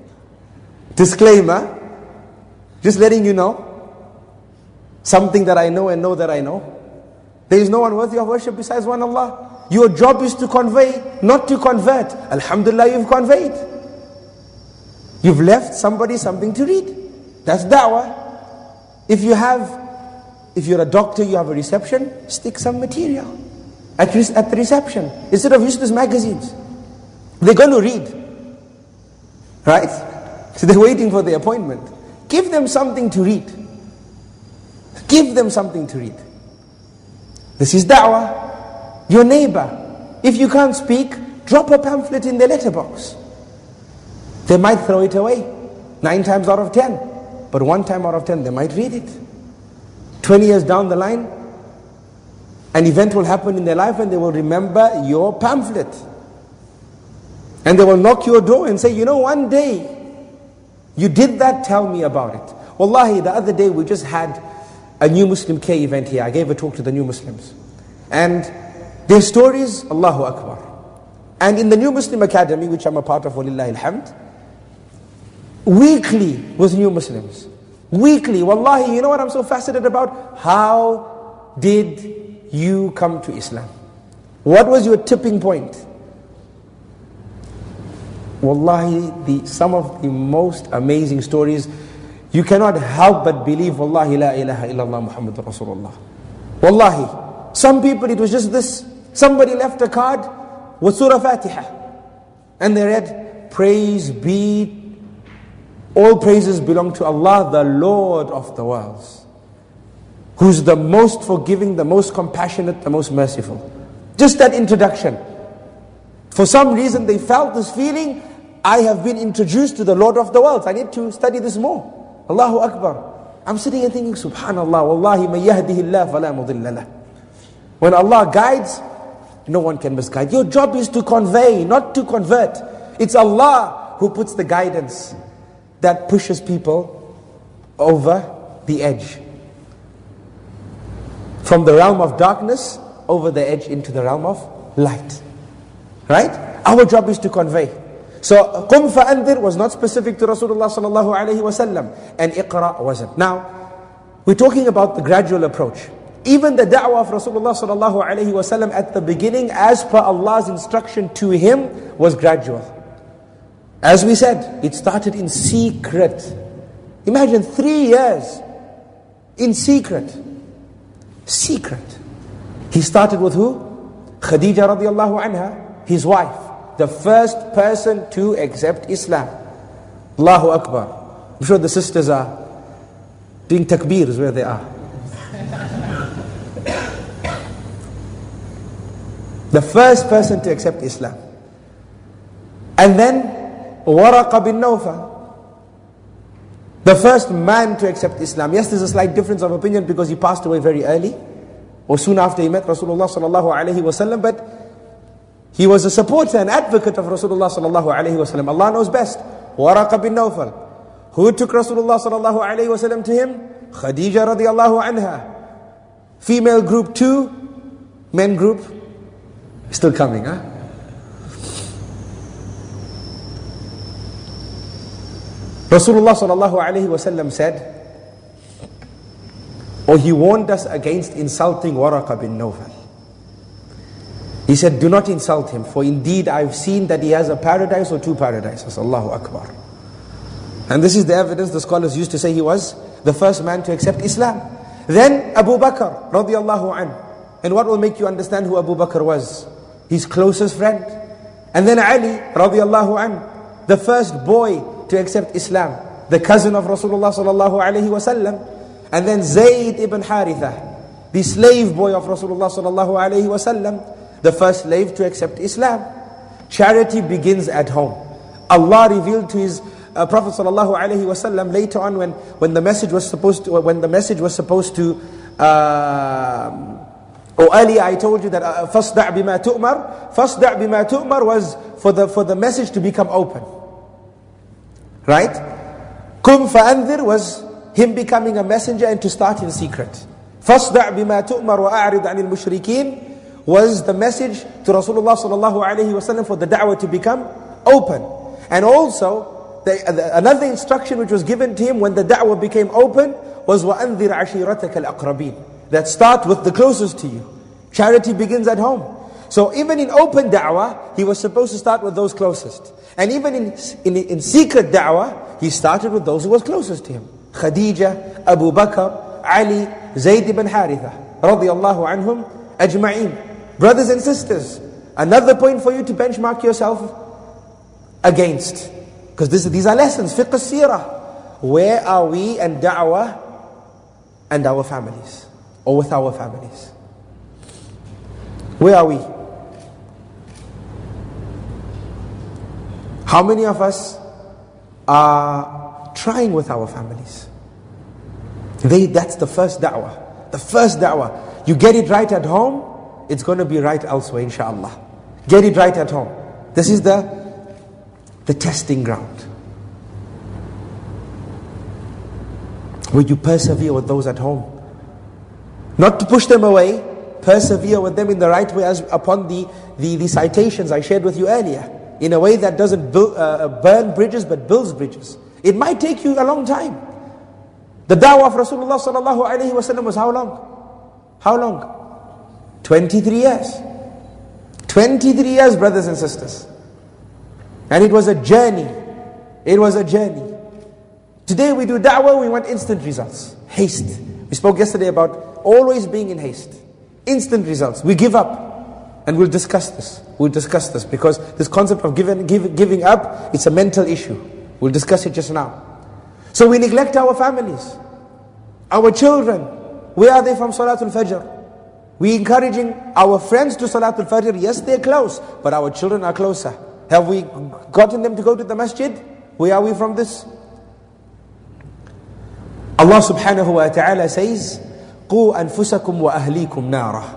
S2: Disclaimer, just letting you know, something that I know and know that I know. There is no one worthy of worship besides one Allah. Your job is to convey, not to convert. Alhamdulillah, you've conveyed. You've left somebody something to read. That's da'wah. If you're a doctor, you have a reception, stick some material at the reception. Instead of useless magazines. They're going to read. Right? So they're waiting for the appointment. Give them something to read. Give them something to read. This is da'wah. Your neighbor, if you can't speak, drop a pamphlet in the letterbox. They might throw it away 9 times out of 10, but 1 time out of 10 they might read it. 20 years down the line, an event will happen in their life and they will remember your pamphlet. And they will knock your door and say, you know, one day you did that, tell me about it. Wallahi, the other day we just had a New Muslim K event here. I gave a talk to the new Muslims. And Their stories, Allahu Akbar. And in the New Muslim Academy, which I'm a part of, walillahi alhamd, weekly with new Muslims. Weekly, wallahi, you know what I'm so fascinated about? How did you come to Islam? What was your tipping point? Wallahi, some of the most amazing stories, you cannot help but believe, wallahi, la ilaha illallah Muhammadur Rasulullah. Wallahi, some people it was just this. Somebody left a card with Surah Fatiha. And they read, praise be, all praises belong to Allah, the Lord of the worlds, who's the most forgiving, the most compassionate, the most merciful. Just that introduction. For some reason they felt this feeling, I have been introduced to the Lord of the worlds. I need to study this more. Allahu Akbar. I'm sitting here thinking, Subhanallah, Wallahi, man yahdihillah fala mudilla lah. When Allah guides, no one can misguide. Your job is to convey, not to convert. It's Allah who puts the guidance that pushes people over the edge. From the realm of darkness, over the edge into the realm of light. Right? Our job is to convey. So, قُمْ فَأَنذِرْ was not specific to Rasulullah sallallahu alayhi wa sallam, and Iqra wasn't. Now, we're talking about the gradual approach. Even the da'wah of Rasulullah sallallahu alayhi wa sallam at the beginning, as per Allah's instruction to him, was gradual. As we said, it started in secret. Imagine 3 years in secret. Secret. He started with who? Khadija radiallahu anha, his wife. The first person to accept Islam. Allahu Akbar. I'm sure the sisters are doing takbeers where they are. The first person to accept Islam. And then Waraqa bin Nawfal, the first man to accept Islam. Yes, there's a slight difference of opinion because he passed away very early, or soon after he met Rasulullah sallallahu alaihi wasallam, but he was a supporter and advocate of Rasulullah sallallahu alaihi wasallam. Allah knows best. Waraqa bin Nawfal. Who took Rasulullah sallallahu alaihi wasallam to him? Khadija radiallahu anha. Female group 2, men group still coming, huh? Rasulullah sallallahu alaihi wasallam said, or he warned us against insulting Waraqa bin Nawfal. He said, do not insult him, for indeed I've seen that he has a paradise or 2 paradises. Allahu Akbar. And this is the evidence the scholars used to say he was the first man to accept Islam. Then Abu Bakr radiallahu anhu. And what will make you understand who Abu Bakr was? His closest friend. And then Ali radiallahu anhu, the first boy to accept Islam, the cousin of Rasulullah sallallahu alaihi wasallam. And then Zayd ibn Haritha, the slave boy of Rasulullah sallallahu alaihi wasallam, the first slave to accept Islam. Charity begins at home. Allah revealed to his Prophet sallallahu alaihi wasallam later on when the message was supposed to earlier I told you that فَاصْدَعْ بِمَا تُؤْمَرْ فَاصْدَعْ بِمَا تُؤْمَرْ was for the message to become open. Right? قُمْ فَأَنذِرْ was him becoming a messenger and to start in secret. فَاصْدَعْ بِمَا تُؤْمَرْ وَأَعْرِضْ عَنِ الْمُشْرِكِينَ was the message to Rasulullah sallallahu alaihi wasallam for the da'wah to become open. And also, another instruction which was given to him when the da'wah became open was وَأَنذِرْ عَشِيرَتَكَ الْأَقْرَبِينَ. That start with the closest to you. Charity begins at home. So even in open da'wah, he was supposed to start with those closest. And even in secret da'wah, he started with those who was closest to him. Khadija, Abu Bakr, Ali, Zayd ibn Haritha, radiyallahu anhum ajma'in. Brothers and sisters, another point for you to benchmark yourself against. Because these are lessons, fiqh as-sirah. Where are we and da'wah and our families? Or with our families? Where are we? How many of us are trying with our families? That's the first da'wah. The first da'wah. You get it right at home, it's going to be right elsewhere, inshallah. Get it right at home. This is the testing ground. Where you persevere with those at home. Not to push them away, persevere with them in the right way, as upon the citations I shared with you earlier, in a way that doesn't burn bridges but builds bridges. It might take you a long time. The da'wah of Rasulullah sallallahu alaihi wasallam was how long? How long? 23 years. 23 years, brothers and sisters. And it was a journey. It was a journey. Today we do da'wah, we want instant results. Haste. We spoke yesterday about always being in haste. Instant results. We give up. And we'll discuss this. We'll discuss this because this concept of giving up, it's a mental issue. We'll discuss it just now. So we neglect our families, our children. Where are they from Salatul Fajr? We encouraging our friends to Salatul Fajr. Yes, they're close, but our children are closer. Have we gotten them to go to the masjid? Where are we from this? Allah subhanahu wa ta'ala says, قُوا أَنفُسَكُمْ وَأَهْلِيكُمْ نَارًا.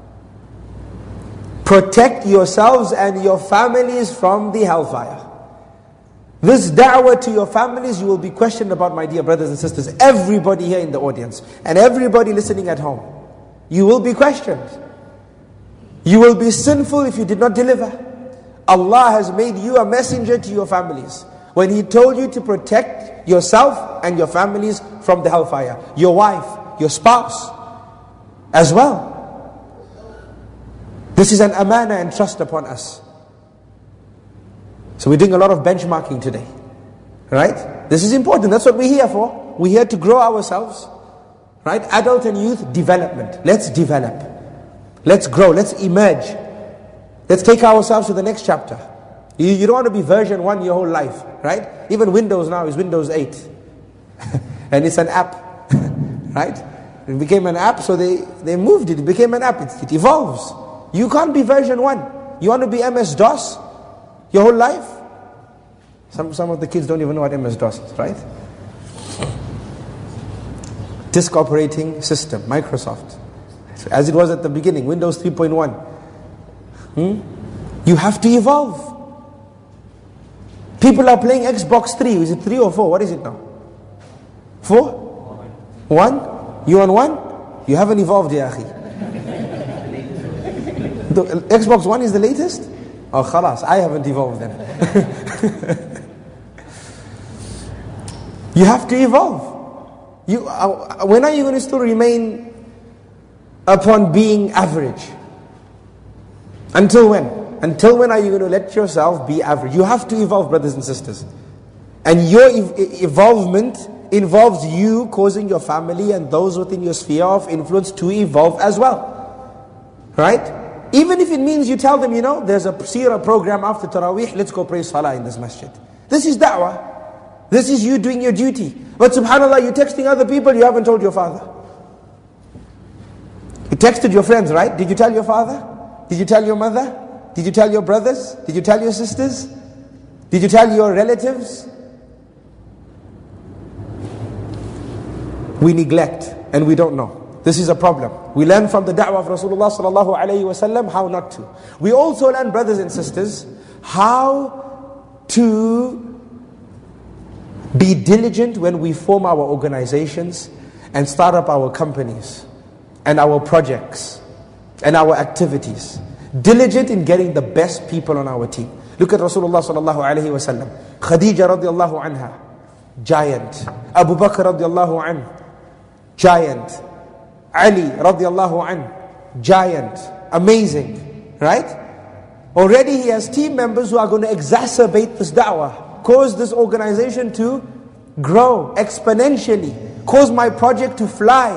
S2: Protect yourselves and your families from the hellfire. This da'wah to your families, you will be questioned about, my dear brothers and sisters. Everybody here in the audience and everybody listening at home. You will be questioned. You will be sinful if you did not deliver. Allah has made you a messenger to your families when He told you to protect yourself and your families from the hellfire. Your wife, your spouse as well. This is an amana and trust upon us. So we're doing a lot of benchmarking today. Right? This is important. That's what we're here for. We're here to grow ourselves. Right? Adult and youth development. Let's develop. Let's grow. Let's emerge. Let's take ourselves to the next chapter. You don't want to be version 1 your whole life. Right? Even Windows now is Windows 8. And it's an app. Right? It became an app, so they moved it. It became an app. It evolves. You can't be version 1. You want to be MS-DOS your whole life? Some of the kids don't even know what MS-DOS is, right? Disk operating system, Microsoft. As it was at the beginning, Windows 3.1. You have to evolve. People are playing Xbox 3. Is it 3 or 4? What is it now? 4? 1? You on 1? You haven't evolved, ya akhi. The Xbox One is the latest? Oh, khalas, I haven't evolved then. You have to evolve. When are you going to still remain upon being average? Until when? Until when are you going to let yourself be average? You have to evolve, brothers and sisters. And your evolvement involves you causing your family and those within your sphere of influence to evolve as well. Right? Even if it means you tell them, there's a seerah program after Taraweeh, let's go pray Salah in this masjid. This is da'wah. This is you doing your duty. But subhanAllah, you're texting other people, you haven't told your father. You texted your friends, right? Did you tell your father? Did you tell your mother? Did you tell your brothers? Did you tell your sisters? Did you tell your relatives? We neglect and we don't know. This is a problem. We learn from the da'wah of Rasulullah sallallahu alayhi wa sallam how not to. We also learn, brothers and sisters, how to be diligent when we form our organizations and start up our companies and our projects and our activities. Diligent in getting the best people on our team. Look at Rasulullah sallallahu alayhi wa sallam. Khadija radiallahu anha, giant. Abu Bakr radiallahu anhu, giant. Ali radiallahu anhu, giant, amazing, right? Already he has team members who are going to exacerbate this da'wah, cause this organization to grow exponentially, cause my project to fly,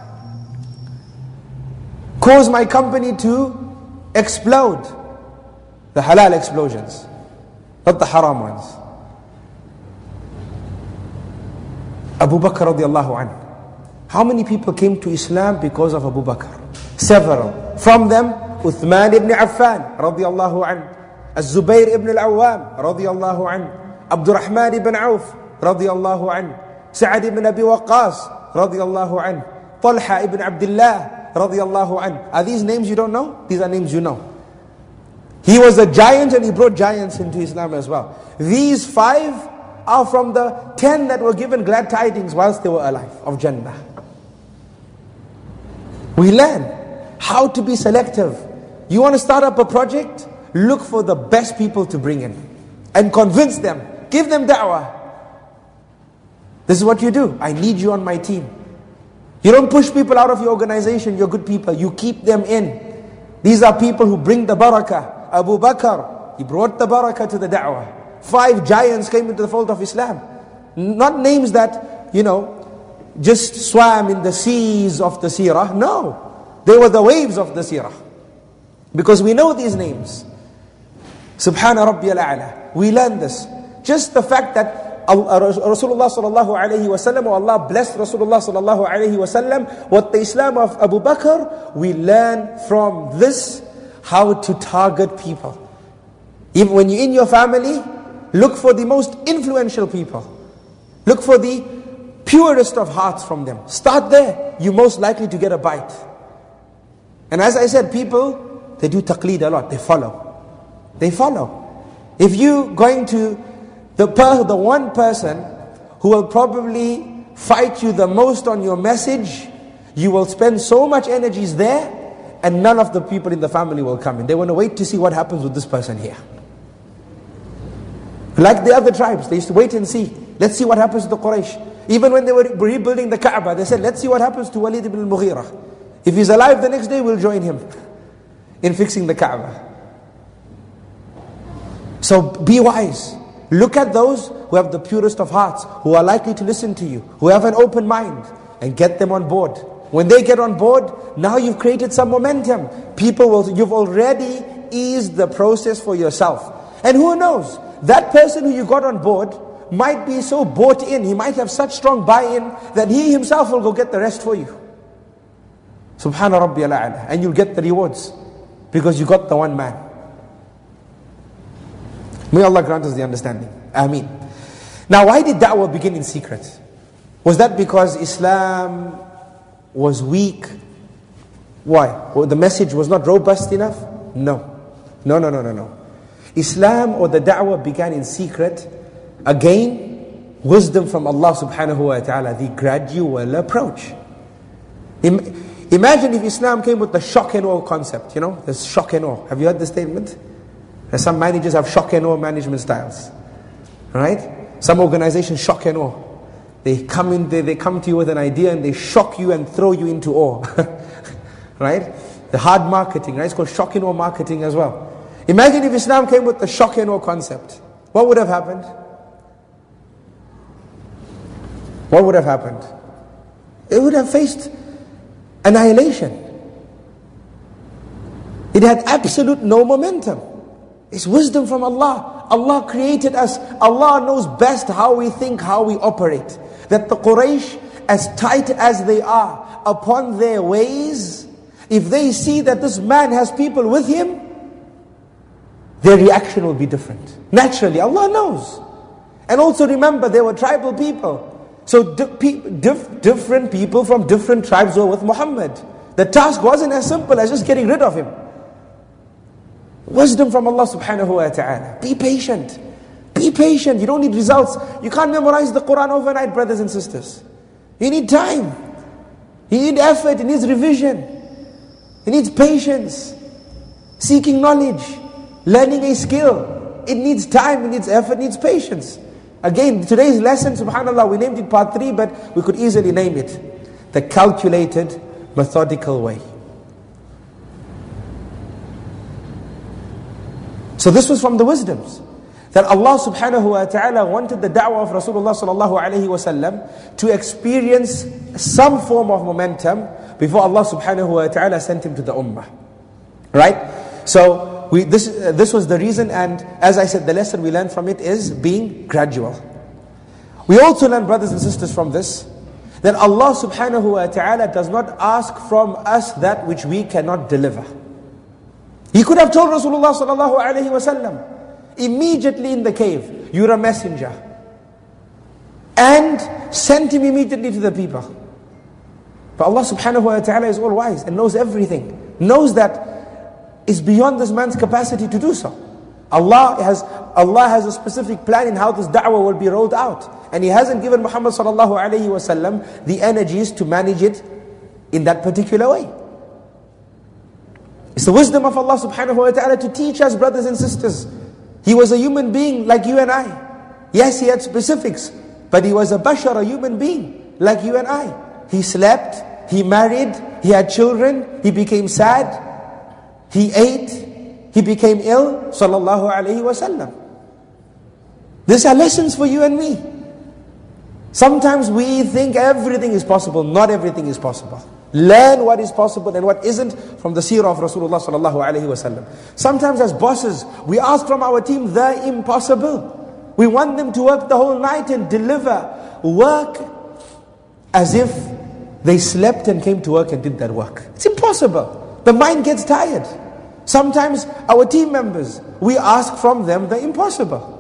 S2: cause my company to explode. The halal explosions, not the haram ones. Abu Bakr radiallahu anhu. How many people came to Islam because of Abu Bakr? Several. From them, Uthman ibn Affan, radiyallahu anhu. Az-Zubayr ibn al-Awwam, radiyallahu anhu. Abdurrahman ibn Auf, radiyallahu anhu. Sa'ad ibn Abi Waqqas, radiyallahu anhu. Talha ibn Abdullah, radiyallahu anhu. Are these names you don't know? These are names you know. He was a giant and he brought giants into Islam as well. These 5 are from the 10 that were given glad tidings whilst they were alive of Jannah. We learn. how to be selective. You want to start up a project? Look for the best people to bring in and convince them. Give them da'wah. This is what you do. I need you on my team. You don't push people out of your organization, you're good people. You keep them in. These are people who bring the barakah. Abu Bakr, he brought the barakah to the da'wah. 5 giants came into the fold of Islam. Not names that, just swam in the seas of the seerah. No, they were the waves of the seerah. Because we know these names. Subhana Rabbi al-A'la. We learn this. Just the fact that Rasulullah sallallahu alayhi wa sallam, or Allah blessed Rasulullah sallallahu alayhi wa sallam with the Islam of Abu Bakr, we learn from this how to target people. Even when you're in your family, look for the most influential people. Look for the purest of hearts from them. Start there. You're most likely to get a bite. And as I said, people, they do taqleed a lot. They follow. They follow. If you going to the one person who will probably fight you the most on your message, you will spend so much energies there, and none of the people in the family will come in. They want to wait to see what happens with this person here. Like the other tribes, they used to wait and see. Let's see what happens to the Quraysh. Even when they were rebuilding the Kaaba, they said, let's see what happens to Walid ibn al-Mughira. If he's alive the next day, we'll join him in fixing the Kaaba. So be wise. Look at those who have the purest of hearts, who are likely to listen to you, who have an open mind, and get them on board. When they get on board, now you've created some momentum. You've already eased the process for yourself. And who knows, that person who you got on board might be so bought in, he might have such strong buy-in, that he himself will go get the rest for you. Subhana Rabbi al-A'la. And you'll get the rewards, because you got the one man. May Allah grant us the understanding. Ameen. Now, why did da'wah begin in secret? Was that because Islam was weak? Why? Well, the message was not robust enough? No. No. Islam or the da'wah began in secret. Again, wisdom from Allah subhanahu wa ta'ala, the gradual approach. Imagine if Islam came with the shock and awe concept. There's shock and awe. Have you heard the statement? Some managers have shock and awe management styles. Right? Some organizations shock and awe. They come to you with an idea and they shock you and throw you into awe. Right? The hard marketing, right? It's called shock and awe marketing as well. Imagine if Islam came with the shock and awe concept. What would have happened? What would have happened? It would have faced annihilation. It had absolute no momentum. It's wisdom from Allah. Allah created us. Allah knows best how we think, how we operate. That the Quraysh, as tight as they are upon their ways, if they see that this man has people with him, their reaction will be different. Naturally, Allah knows. And also remember, they were tribal people. So different people from different tribes were with Muhammad. The task wasn't as simple as just getting rid of him. Wisdom from Allah subhanahu wa ta'ala. Be patient. Be patient. You don't need results. You can't memorize the Quran overnight, brothers and sisters. You need time. You need effort. It needs revision. It needs patience. Seeking knowledge. Learning a skill. It needs time. It needs effort. It needs patience. Again, today's lesson, subhanAllah, we named it part 3, but we could easily name it the calculated, methodical way. So this was from the wisdoms. That Allah subhanahu wa ta'ala wanted the da'wah of Rasulullah sallallahu alayhi wa sallam to experience some form of momentum before Allah subhanahu wa ta'ala sent him to the ummah. Right? So this was the reason, and as I said, the lesson we learned from it is being gradual. We also learn, brothers and sisters, from this, that Allah subhanahu wa ta'ala does not ask from us that which we cannot deliver. He could have told Rasulullah sallallahu alayhi wa sallam immediately in the cave, you're a messenger, and sent him immediately to the people. But Allah subhanahu wa ta'ala is all wise and knows everything. Knows that it's beyond this man's capacity to do so. Allah has a specific plan in how this da'wah will be rolled out. And He hasn't given Muhammad sallallahu alayhi wa sallam the energies to manage it in that particular way. It's the wisdom of Allah subhanahu wa ta'ala to teach us, brothers and sisters. He was a human being like you and I. Yes, he had specifics, but he was a bashar, a human being like you and I. He slept, he married, he had children, he became sad, he ate, he became ill, sallallahu alayhi wa sallam. These are lessons for you and me. Sometimes we think everything is possible. Not everything is possible. Learn what is possible and what isn't from the seerah of Rasulullah sallallahu alayhi wa sallam. Sometimes as bosses, we ask from our team the impossible. We want them to work the whole night and deliver work as if they slept and came to work and did that work. It's impossible. The mind gets tired. Sometimes our team members, we ask from them the impossible.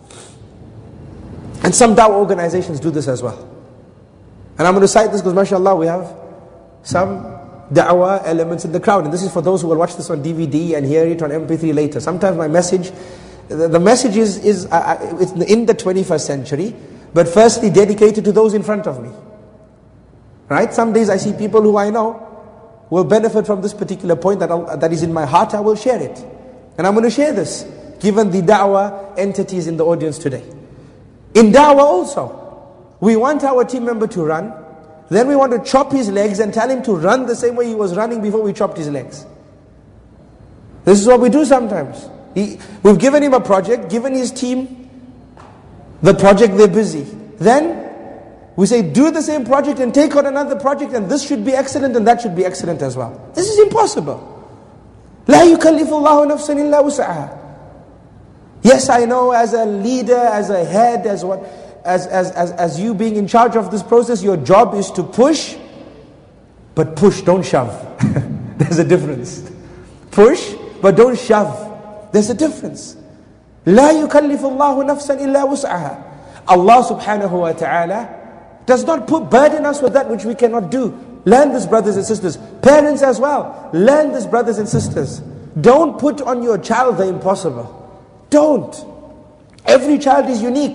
S2: And some da'wah organizations do this as well. And I'm going to cite this because mashallah we have some da'wah elements in the crowd. And this is for those who will watch this on DVD and hear it on MP3 later. Sometimes my message, the message is it's in the 21st century, but firstly dedicated to those in front of me. Right? Some days I see people who I know will benefit from this particular point that is in my heart. I will share it. And I'm going to share this, given the da'wah entities in the audience today. In da'wah also, we want our team member to run, then we want to chop his legs and tell him to run the same way he was running before we chopped his legs. This is what we do sometimes. We've given him a project, given his team the project, they're busy. Then we say, do the same project and take on another project, and this should be excellent and that should be excellent as well. This is impossible. لا يكلف الله نفسا إلا وسعها. Yes, I know as a leader, as a head, as you being in charge of this process, your job is to push, but push, don't shove. There's a difference. Push, but don't shove. There's a difference. لا يكلف الله نفسا إلا وسعها. Allah subhanahu wa ta'ala does not burden us with that which we cannot do. Learn this, brothers and sisters. Parents as well, learn this, brothers and sisters. Don't put on your child the impossible. Don't. Every child is unique.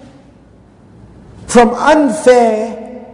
S2: From unfair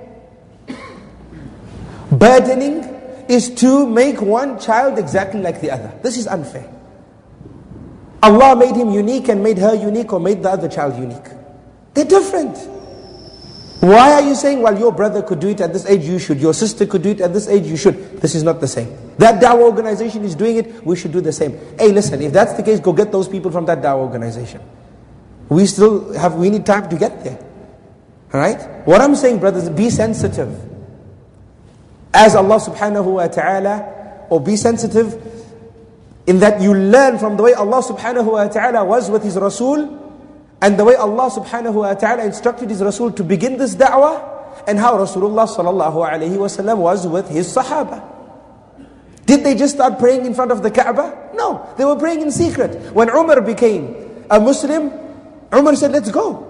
S2: burdening is to make one child exactly like the other. This is unfair. Allah made him unique and made her unique, or made the other child unique. They're different. Why are you saying, well, your brother could do it at this age, you should. Your sister could do it at this age, you should. This is not the same. That da'wah organization is doing it, we should do the same. Hey, listen, if that's the case, go get those people from that da'wah organization. We need time to get there. Alright? What I'm saying, brothers, be sensitive. As Allah subhanahu wa ta'ala, or be sensitive in that you learn from the way Allah subhanahu wa ta'ala was with His Rasul, and the way Allah subhanahu wa ta'ala instructed His Rasul to begin this da'wah, and how Rasulullah sallallahu alayhi wa sallam was with his Sahaba. Did they just start praying in front of the Kaaba? No, they were praying in secret. When Umar became a Muslim, Umar said, let's go.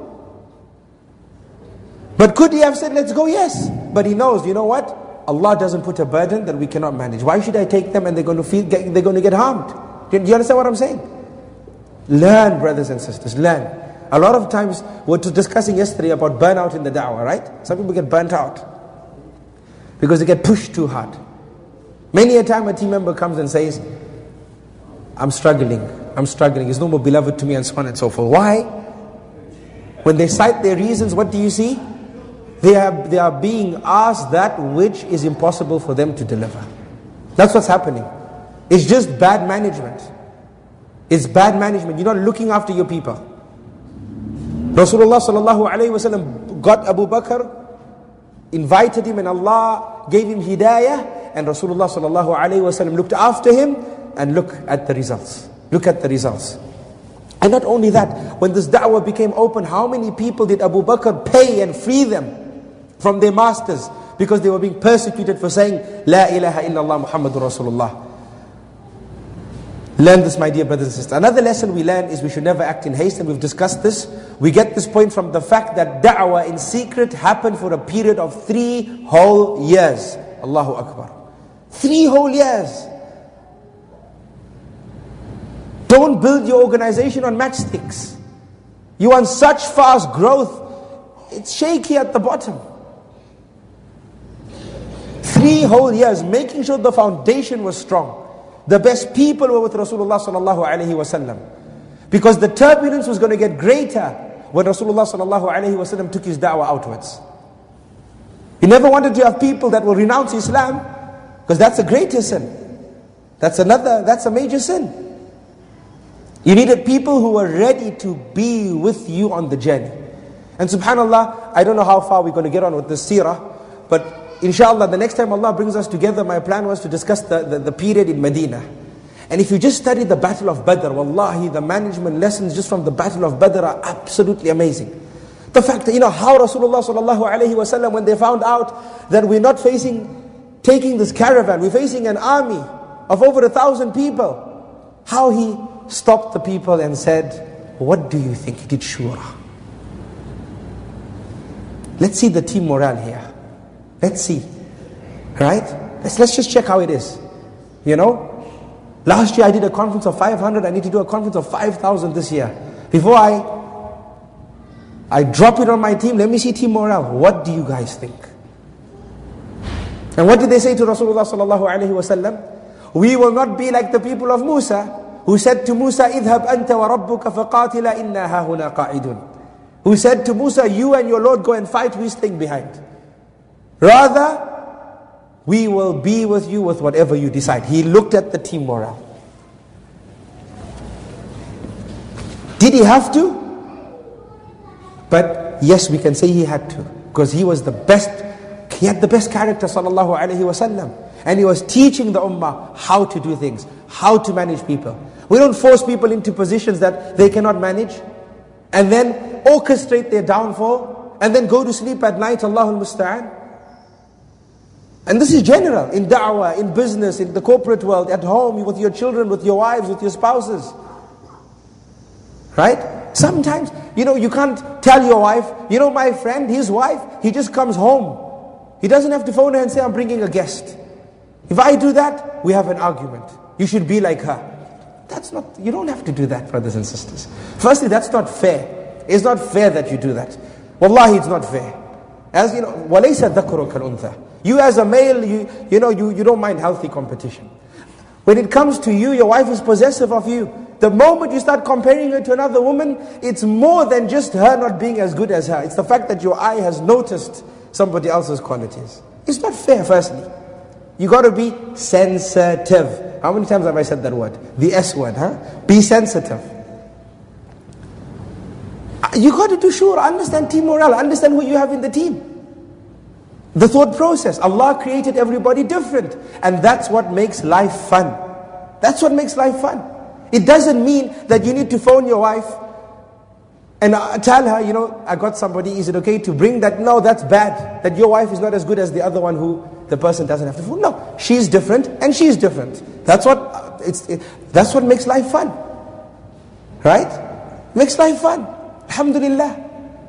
S2: But could he have said, let's go? Yes. But he knows, you know what? Allah doesn't put a burden that we cannot manage. Why should I take them and they're going to get harmed? Do you understand what I'm saying? Learn, brothers and sisters, learn. A lot of times, we were discussing yesterday about burnout in the da'wah, right? Some people get burnt out because they get pushed too hard. Many a time a team member comes and says, I'm struggling, it's no more beloved to me, and so on and so forth. Why? When they cite their reasons, what do you see? They are being asked that which is impossible for them to deliver. That's what's happening. It's just bad management. It's bad management. You're not looking after your people. Rasulullah sallallahu alayhi wa sallam got Abu Bakr, invited him, and Allah gave him hidayah, and Rasulullah sallallahu alayhi wa sallam looked after him, and look at the results. Look at the results. And not only that, when this da'wah became open, how many people did Abu Bakr pay and free them from their masters because they were being persecuted for saying La ilaha illallah Muhammadur Rasulullah. Learn this, my dear brothers and sisters. Another lesson we learn is we should never act in haste, and we've discussed this. We get this point from the fact that da'wah in secret happened for a period of 3 whole years. Allahu Akbar. 3 whole years. Don't build your organization on matchsticks. You want such fast growth, it's shaky at the bottom. 3 whole years, making sure the foundation was strong. The best people were with Rasulullah sallallahu alaihi wasallam. Because the turbulence was going to get greater when Rasulullah sallallahu alaihi wasallam took his da'wah outwards. He never wanted to have people that will renounce Islam, because that's a greater sin. That's a major sin. You needed people who were ready to be with you on the journey. And subhanAllah, I don't know how far we're going to get on with this seerah, but inshallah, the next time Allah brings us together, my plan was to discuss the period in Medina. And if you just study the Battle of Badr, wallahi, the management lessons just from the Battle of Badr are absolutely amazing. The fact that, how Rasulullah sallallahu alaihi wasallam, when they found out that we're not taking this caravan, we're facing an army of over 1,000 people, how he stopped the people and said, what do you think? He did shura. Let's see the team morale here. Let's see. Right? Let's just check how it is. Last year I did a conference of 500. I need to do a conference of 5,000 this year. Before I drop it on my team, let me see team morale. What do you guys think? And what did they say to Rasulullah sallallahu alaihi wasallam? We will not be like the people of Musa, who said to Musa, "Idhab anta wa rabbuka faqatila inna hahuna qa'idun." Who said to Musa, you and your Lord go and fight, we're staying behind. Rather, we will be with you with whatever you decide. He looked at the team morale. Did he have to? But yes, we can say he had to, because he was the best. He had the best character, sallallahu alaihi wasallam, and he was teaching the ummah how to do things, how to manage people. We don't force people into positions that they cannot manage, and then orchestrate their downfall, and then go to sleep at night. Allahul Musta'an. And this is general in da'wah, in business, in the corporate world, at home, with your children, with your wives, with your spouses. Right? Sometimes, you can't tell your wife, my friend, his wife, he just comes home. He doesn't have to phone her and say, I'm bringing a guest. If I do that, we have an argument. You should be like her. You don't have to do that, brothers and sisters. Firstly, that's not fair. It's not fair that you do that. Wallahi, it's not fair. As you know, وَلَيْسَ ذَكْرُ كَالْأُنْثَى. You as a male, you don't mind healthy competition. When it comes to you, your wife is possessive of you. The moment you start comparing her to another woman, it's more than just her not being as good as her. It's the fact that your eye has noticed somebody else's qualities. It's not fair, firstly. You got to be sensitive. How many times have I said that word? The S word, huh? Be sensitive. You got to do sure, understand team morale, understand who you have in the team. The thought process. Allah created everybody different. And that's what makes life fun. That's what makes life fun. It doesn't mean that you need to phone your wife and tell her, I got somebody, is it okay to bring that? No, that's bad. That your wife is not as good as the other one who the person doesn't have to phone. No, she's different and she's different. That's what makes life fun. Right? Makes life fun. Alhamdulillah.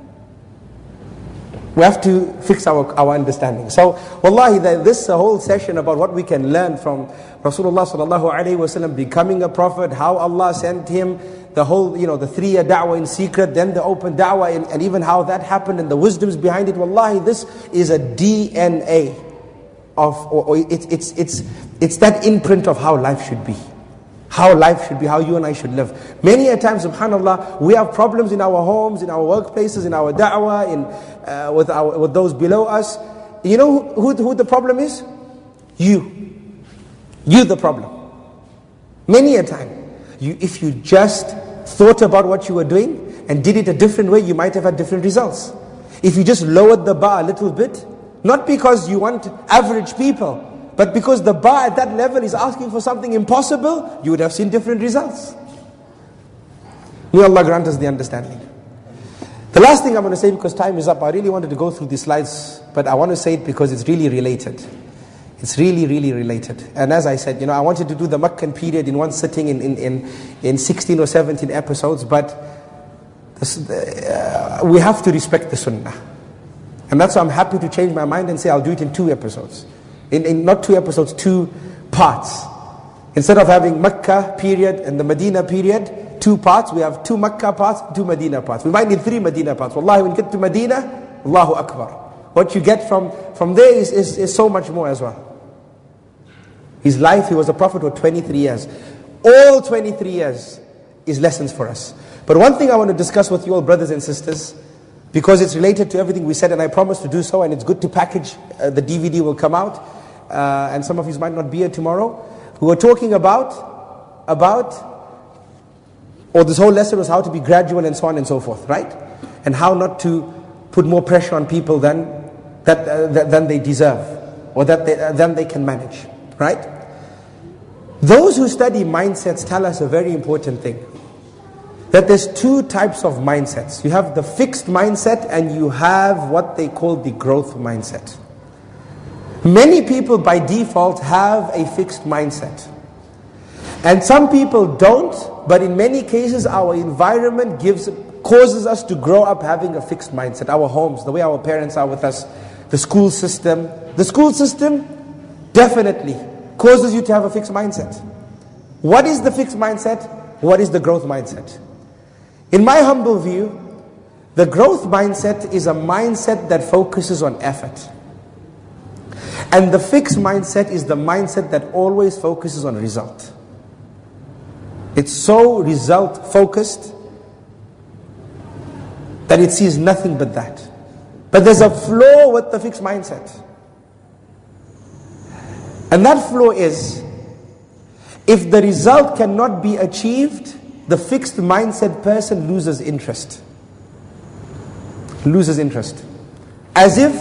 S2: We have to fix our understanding. So, wallahi, this whole session about what we can learn from Rasulullah sallallahu alaihi wasallam becoming a prophet, how Allah sent him, the whole, the 3-year da'wah in secret, then the open da'wah, and even how that happened and the wisdoms behind it. Wallahi, this is a DNA of, it's that imprint of how life should be. How life should be, how you and I should live. Many a time, subhanAllah, we have problems in our homes, in our workplaces, in our da'wah, with those below us. You know who the problem is? You. You the problem. Many a time. If you just thought about what you were doing and did it a different way, you might have had different results. If you just lowered the bar a little bit, not because you want average people, but because the bar at that level is asking for something impossible, you would have seen different results. May Allah grant us the understanding. The last thing I'm going to say, because time is up, I really wanted to go through these slides, but I want to say it because it's really related. It's really, really related. And as I said, I wanted to do the Meccan period in one sitting in 16 or 17 episodes, but we have to respect the Sunnah. And that's why I'm happy to change my mind and say I'll do it in 2 episodes. In not 2 episodes, 2 parts. Instead of having Mecca period and the Medina period, 2 parts, we have 2 Mecca parts, 2 Medina parts. We might need 3 Medina parts. Wallahi, when you get to Medina, Allahu Akbar. What you get from there is so much more as well. His life, he was a prophet for 23 years. All 23 years is lessons for us. But one thing I want to discuss with you all, brothers and sisters, because it's related to everything we said, and I promise to do so, and it's good to package. The DVD will come out, and some of you might not be here tomorrow. We were talking about, or this whole lesson was how to be gradual and so on and so forth, right? And how not to put more pressure on people than they deserve, or than they can manage, right? Those who study mindsets tell us a very important thing. That there's two types of mindsets. You have the fixed mindset and you have what they call the growth mindset. Many people by default have a fixed mindset. And some people don't, but in many cases our environment causes us to grow up having a fixed mindset. Our homes, the way our parents are with us, the school system. The school system definitely causes you to have a fixed mindset. What is the fixed mindset? What is the growth mindset? In my humble view, the growth mindset is a mindset that focuses on effort. And the fixed mindset is the mindset that always focuses on result. It's so result focused that it sees nothing but that. But there's a flaw with the fixed mindset. And that flaw is, if the result cannot be achieved, the fixed mindset person loses interest. Loses interest. As if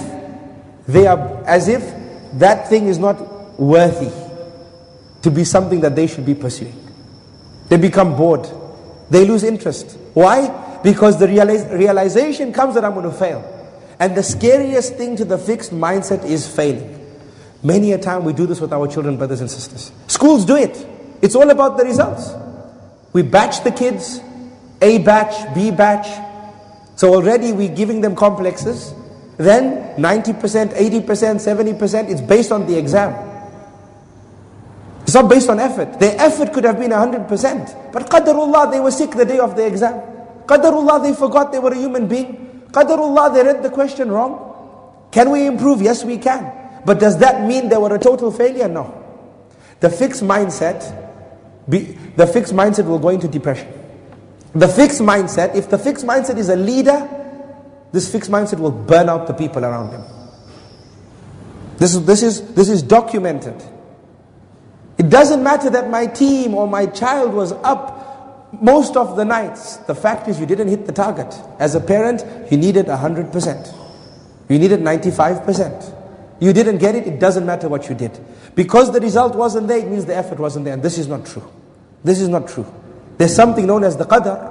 S2: that thing is not worthy to be something that they should be pursuing. They become bored. They lose interest. Why? Because the realization comes that I'm going to fail. And the scariest thing to the fixed mindset is failing. Many a time we do this with our children, brothers and sisters. Schools do it. It's all about the results. We batch the kids, A batch, B batch. So already we're giving them complexes. Then 90%, 80%, 70%, it's based on the exam. It's not based on effort. Their effort could have been 100%. But Qadarullah, they were sick the day of the exam. Qadarullah, they forgot they were a human being. Qadarullah, they read the question wrong. Can we improve? Yes, we can. But does that mean they were a total failure? No. The fixed mindset will go into depression. The fixed mindset, if the fixed mindset is a leader, this fixed mindset will burn out the people around them. This is documented. It doesn't matter that my team or my child was up most of the nights. The fact is you didn't hit the target. As a parent, you needed 100%. You needed 95%. You didn't get it, it doesn't matter what you did. Because the result wasn't there, it means the effort wasn't there. And this is not true. This is not true. There's something known as the qadr.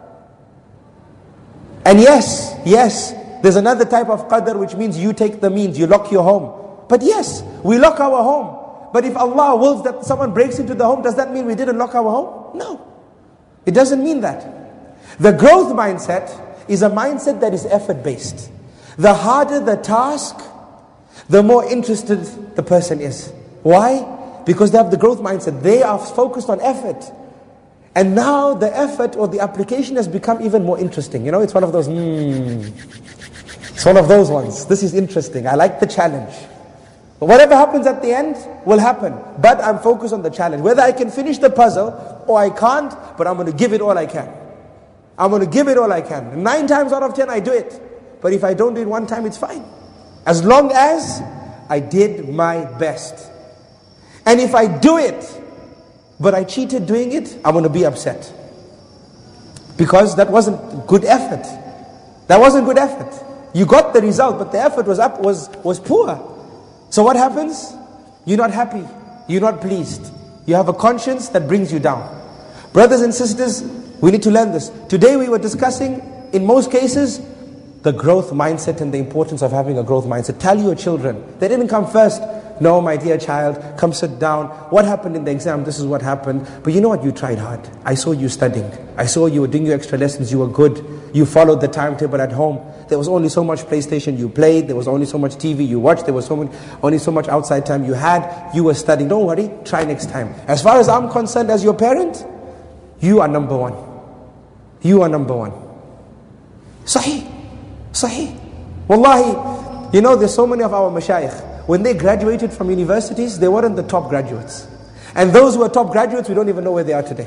S2: And yes, there's another type of qadr which means you take the means, you lock your home. But yes, we lock our home. But if Allah wills that someone breaks into the home, does that mean we didn't lock our home? No. It doesn't mean that. The growth mindset is a mindset that is effort-based. The harder the task, the more interested the person is. Why? Because they have the growth mindset. They are focused on effort. And now the effort or the application has become even more interesting. You know, it's one of those, it's one of those ones. This is interesting. I like the challenge. But whatever happens at the end will happen. But I'm focused on the challenge. Whether I can finish the puzzle or I can't, but I'm going to give it all I can. I'm going to give it all I can. 9 times out of 10 I do it. But if I don't do it one time, it's fine. As long as I did my best. And if I do it, but I cheated doing it, I'm going to be upset. Because that wasn't good effort. That wasn't good effort. You got the result, but the effort was poor. So what happens? You're not happy. You're not pleased. You have a conscience that brings you down. Brothers and sisters, we need to learn this. Today we were discussing, in most cases, the growth mindset and the importance of having a growth mindset. Tell your children. They didn't come first. No, my dear child, come sit down. What happened in the exam? This is what happened. But you know what? You tried hard. I saw you studying. I saw you were doing your extra lessons. You were good. You followed the timetable at home. There was only so much PlayStation you played. There was only so much TV you watched. There was only so much outside time you had. You were studying. Don't worry. Try next time. As far as I'm concerned, as your parent, you are number one. You are number one. Sahih. Wallahi, you know, there's so many of our mashayikh. when they graduated from universities, they weren't the top graduates. And those who were top graduates, we don't even know where they are today.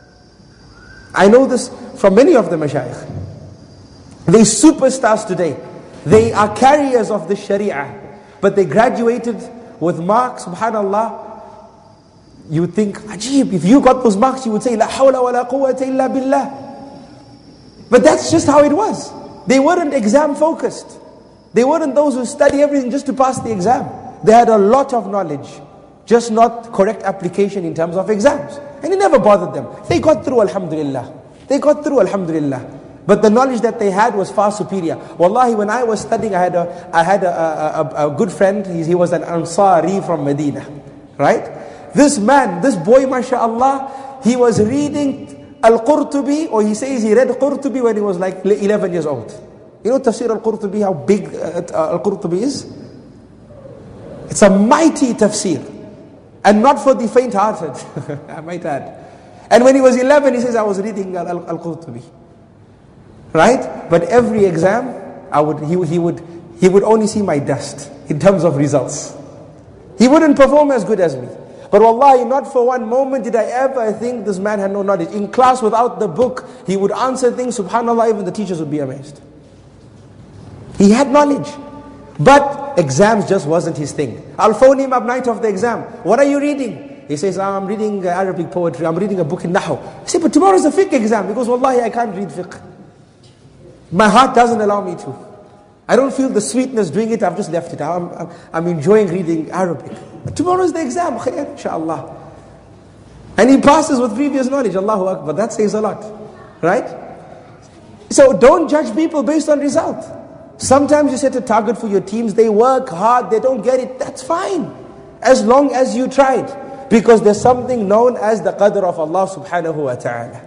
S2: I know this from many of the mashayikh. They're superstars today. They are carriers of the Sharia. But they graduated with marks, subhanallah. You would think, ajib, if you got those marks, you would say, La hawla wa la quwwata illa billah. But that's just how it was. They weren't exam focused. They weren't those who study everything just to pass the exam. They had a lot of knowledge, just not correct application in terms of exams. And it never bothered them. They got through, alhamdulillah. They got through, alhamdulillah. But the knowledge that they had was far superior. Wallahi, when I was studying, I had a good friend. He was an Ansari from Medina. Right? This man, this boy, mashallah, he was reading Al-Qurtubi, or he says he read Qurtubi when he was like 11 years old. You know Tafsir Al-Qurtubi, how big Al-Qurtubi is? It's a mighty tafsir. And not for the faint-hearted, I might add. And when he was 11, he says, I was reading Al-Qurtubi. Right? But every exam, he would only see my dust in terms of results. He wouldn't perform as good as me. But wallahi, not for one moment did I ever think this man had no knowledge. In class without the book, he would answer things, subhanallah, even the teachers would be amazed. He had knowledge. But exams just wasn't his thing. I'll phone him up night of the exam. What are you reading? He says, I'm reading Arabic poetry. I'm reading a book in Nahu. I say, but tomorrow's a fiqh exam. He goes, wallahi, I can't read fiqh. My heart doesn't allow me to. I don't feel the sweetness doing it. I've just left it. I'm enjoying reading Arabic. But tomorrow's the exam, khair, inshallah. And he passes with previous knowledge. Allahu Akbar. That says a lot. Right? So don't judge people based on result. Sometimes you set a target for your teams. They work hard. They don't get it. That's fine. As long as you tried. Because there's something known as the qadr of Allah subhanahu wa ta'ala.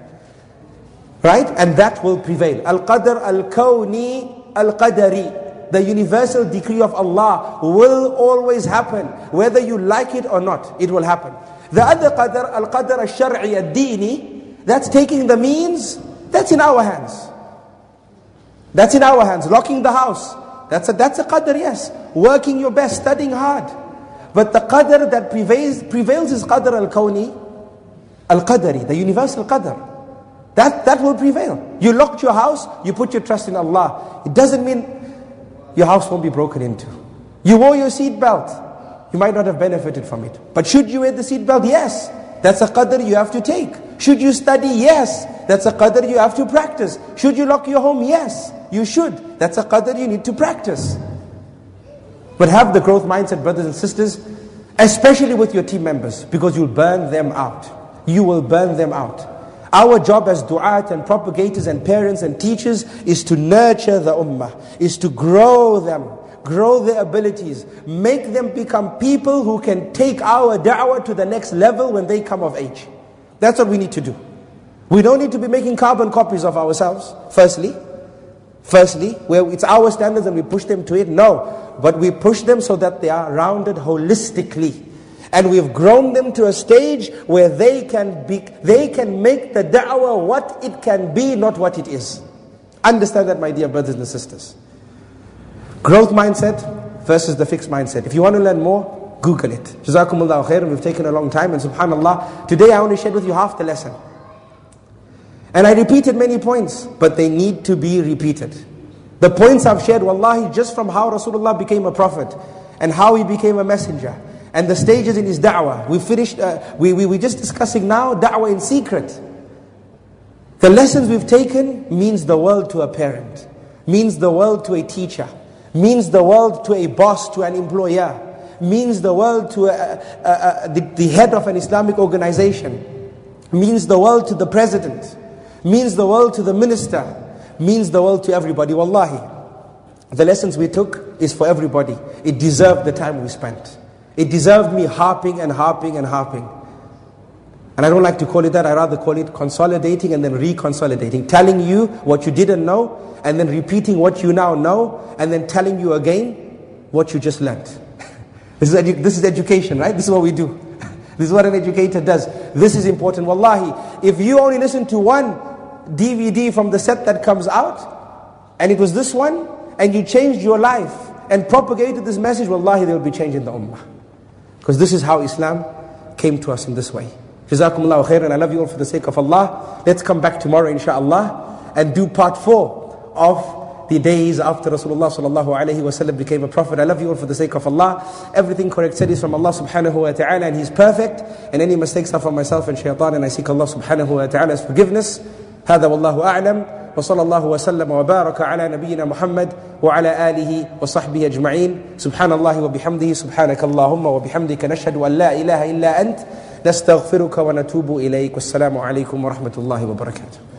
S2: Right? And that will prevail. Al-qadr al-kawni al-qadari. The universal decree of Allah will always happen. Whether you like it or not, it will happen. The other qadr, al-qadr al-shar'i al-dini, that's taking the means, that's in our hands. That's in our hands. Locking the house, that's a qadr, yes. Working your best, studying hard. But the qadr that prevails is qadr al-kawni al-qadari, the universal qadr. That will prevail. You locked your house, you put your trust in Allah. It doesn't mean your house won't be broken into. You wore your seatbelt, you might not have benefited from it. But should you wear the seatbelt? Yes. That's a qadr you have to take. Should you study? Yes. That's a qadr you have to practice. Should you lock your home? Yes. You should. That's a qadr you need to practice. But have the growth mindset, brothers and sisters, especially with your team members, because you'll burn them out. You will burn them out. Our job as du'at and propagators and parents and teachers is to nurture the ummah, is to grow them, grow their abilities, make them become people who can take our da'wah to the next level when they come of age. That's what we need to do. We don't need to be making carbon copies of ourselves, firstly, where it's our standards and we push them to it. No, but we push them so that they are rounded holistically. And we've grown them to a stage where they can make the da'wah what it can be, not what it is. Understand that, my dear brothers and sisters. Growth mindset versus the fixed mindset. If you want to learn more, Google it. Jazakumullahu khairan. We've taken a long time, and subhanallah, today I only shared with you half the lesson. And I repeated many points, but they need to be repeated. The points I've shared, wallahi, just from how Rasulullah became a prophet, and how he became a messenger, and the stages in his da'wah. We finished, we're just discussing now da'wah in secret. The lessons we've taken means the world to a parent, means the world to a teacher, means the world to a boss, to an employer, means the world to the head of an Islamic organization, means the world to the president, means the world to the minister, means the world to everybody. Wallahi, the lessons we took is for everybody. It deserved the time we spent. It deserved me harping and harping and harping. And I don't like to call it that. I rather call it consolidating and then reconsolidating. Telling you what you didn't know, and then repeating what you now know, and then telling you again what you just learned. This is education, right? This is what we do. This is what an educator does. This is important. Wallahi, if you only listen to one DVD from the set that comes out, and it was this one, and you changed your life, and propagated this message, wallahi, they will be changing the ummah. Because this is how Islam came to us in this way. Jazakumullahu khairan. I love you all for the sake of Allah. Let's come back tomorrow, inshaAllah, and do part 4 of the days after Rasulullah sallallahu alayhi wa sallam became a prophet. I love you all for the sake of Allah. Everything correct said is from Allah subhanahu wa ta'ala, and He's perfect. And any mistakes are from myself and shaitan, and I seek Allah subhanahu wa ta'ala's forgiveness. هذا والله أعلم. وصلى الله وسلم وبارك على نبينا محمد وعلى آله وصحبه أجمعين. سبحان الله وبحمده. سبحانك اللهم وبحمدك. نشهد أن لا إله إلا أنت. نستغفرك ونتوب إليك. والسلام عليكم ورحمة الله وبركاته.